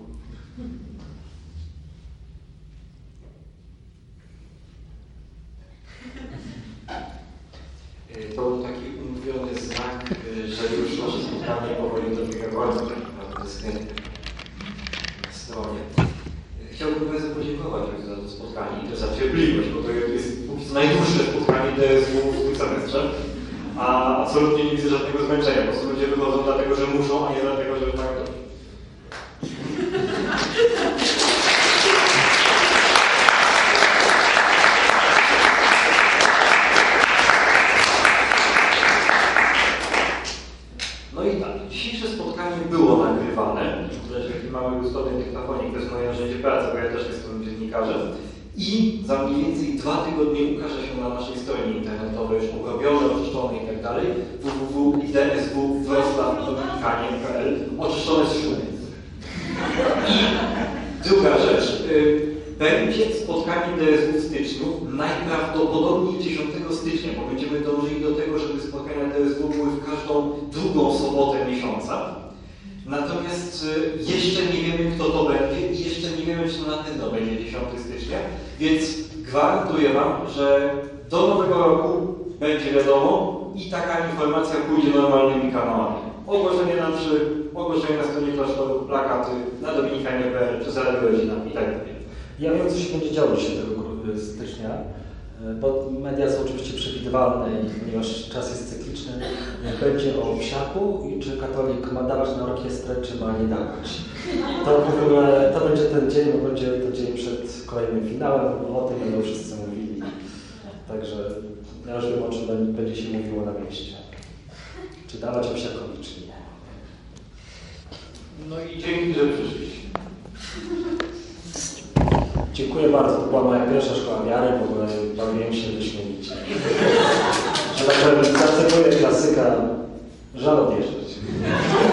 To był taki umówiony znak, że już nasze spotkanie powoli dobiega końca, na stronie. Chciałbym bardzo podziękować za to spotkanie i też za cierpliwość, bo to jest póki co najdłuższe spotkanie DSW w tym semestrze, a absolutnie nie widzę żadnego zmęczenia. Po prostu ludzie wychodzą dlatego, że muszą, a nie dlatego, że mają to. No i tak, dzisiejsze spotkanie było nagrywane. Widać, jaki mały gustowny technofonik, to jest moje narzędzie pracy, bo ja też jestem dziennikarzem. I za mniej więcej 2 tygodnie ukaże się na naszej stronie internetowej, już porobione, oczyszczone i tak dalej, www.idsw.wroclaw.dominikanie.pl, oczyszczone z szumy. I druga rzecz, będzie spotkanie DSW w styczniu, najprawdopodobniej 10 stycznia, bo będziemy dążyli do tego, żeby spotkania DSW były w każdą drugą sobotę miesiąca. Natomiast jeszcze nie wiemy, kto to będzie i jeszcze nie wiemy, czy to na pewno będzie 10 stycznia, więc gwarantuję Wam, że do nowego roku będzie wiadomo i taka informacja pójdzie normalnymi kanałami. Ogłoszenie na stronie klasztoru, plakaty na dominikanie.pl, przez Radio Rodzina i tak dalej. Ja wiem, co się będzie działo 10 stycznia, bo media są oczywiście przewidywalne i ponieważ czas jest cykliczny, będzie o psiaku i czy katolik ma dawać na orkiestrę, czy ma nie dawać. To w ogóle, to będzie ten dzień, bo będzie to dzień przed kolejnym finałem, o tym będą wszyscy mówili. Także ja już wiem, o czym będzie się mówiło na mieście. Czy dawać o psiakowi, czy nie. No i dzięki, że przyszliście. Dziękuję bardzo. To była moja pierwsza szkoła wiary, w ogóle bawiłem się wyśmienicie. Że tak powiem, zacytuję klasyka, żal odjeżdżać.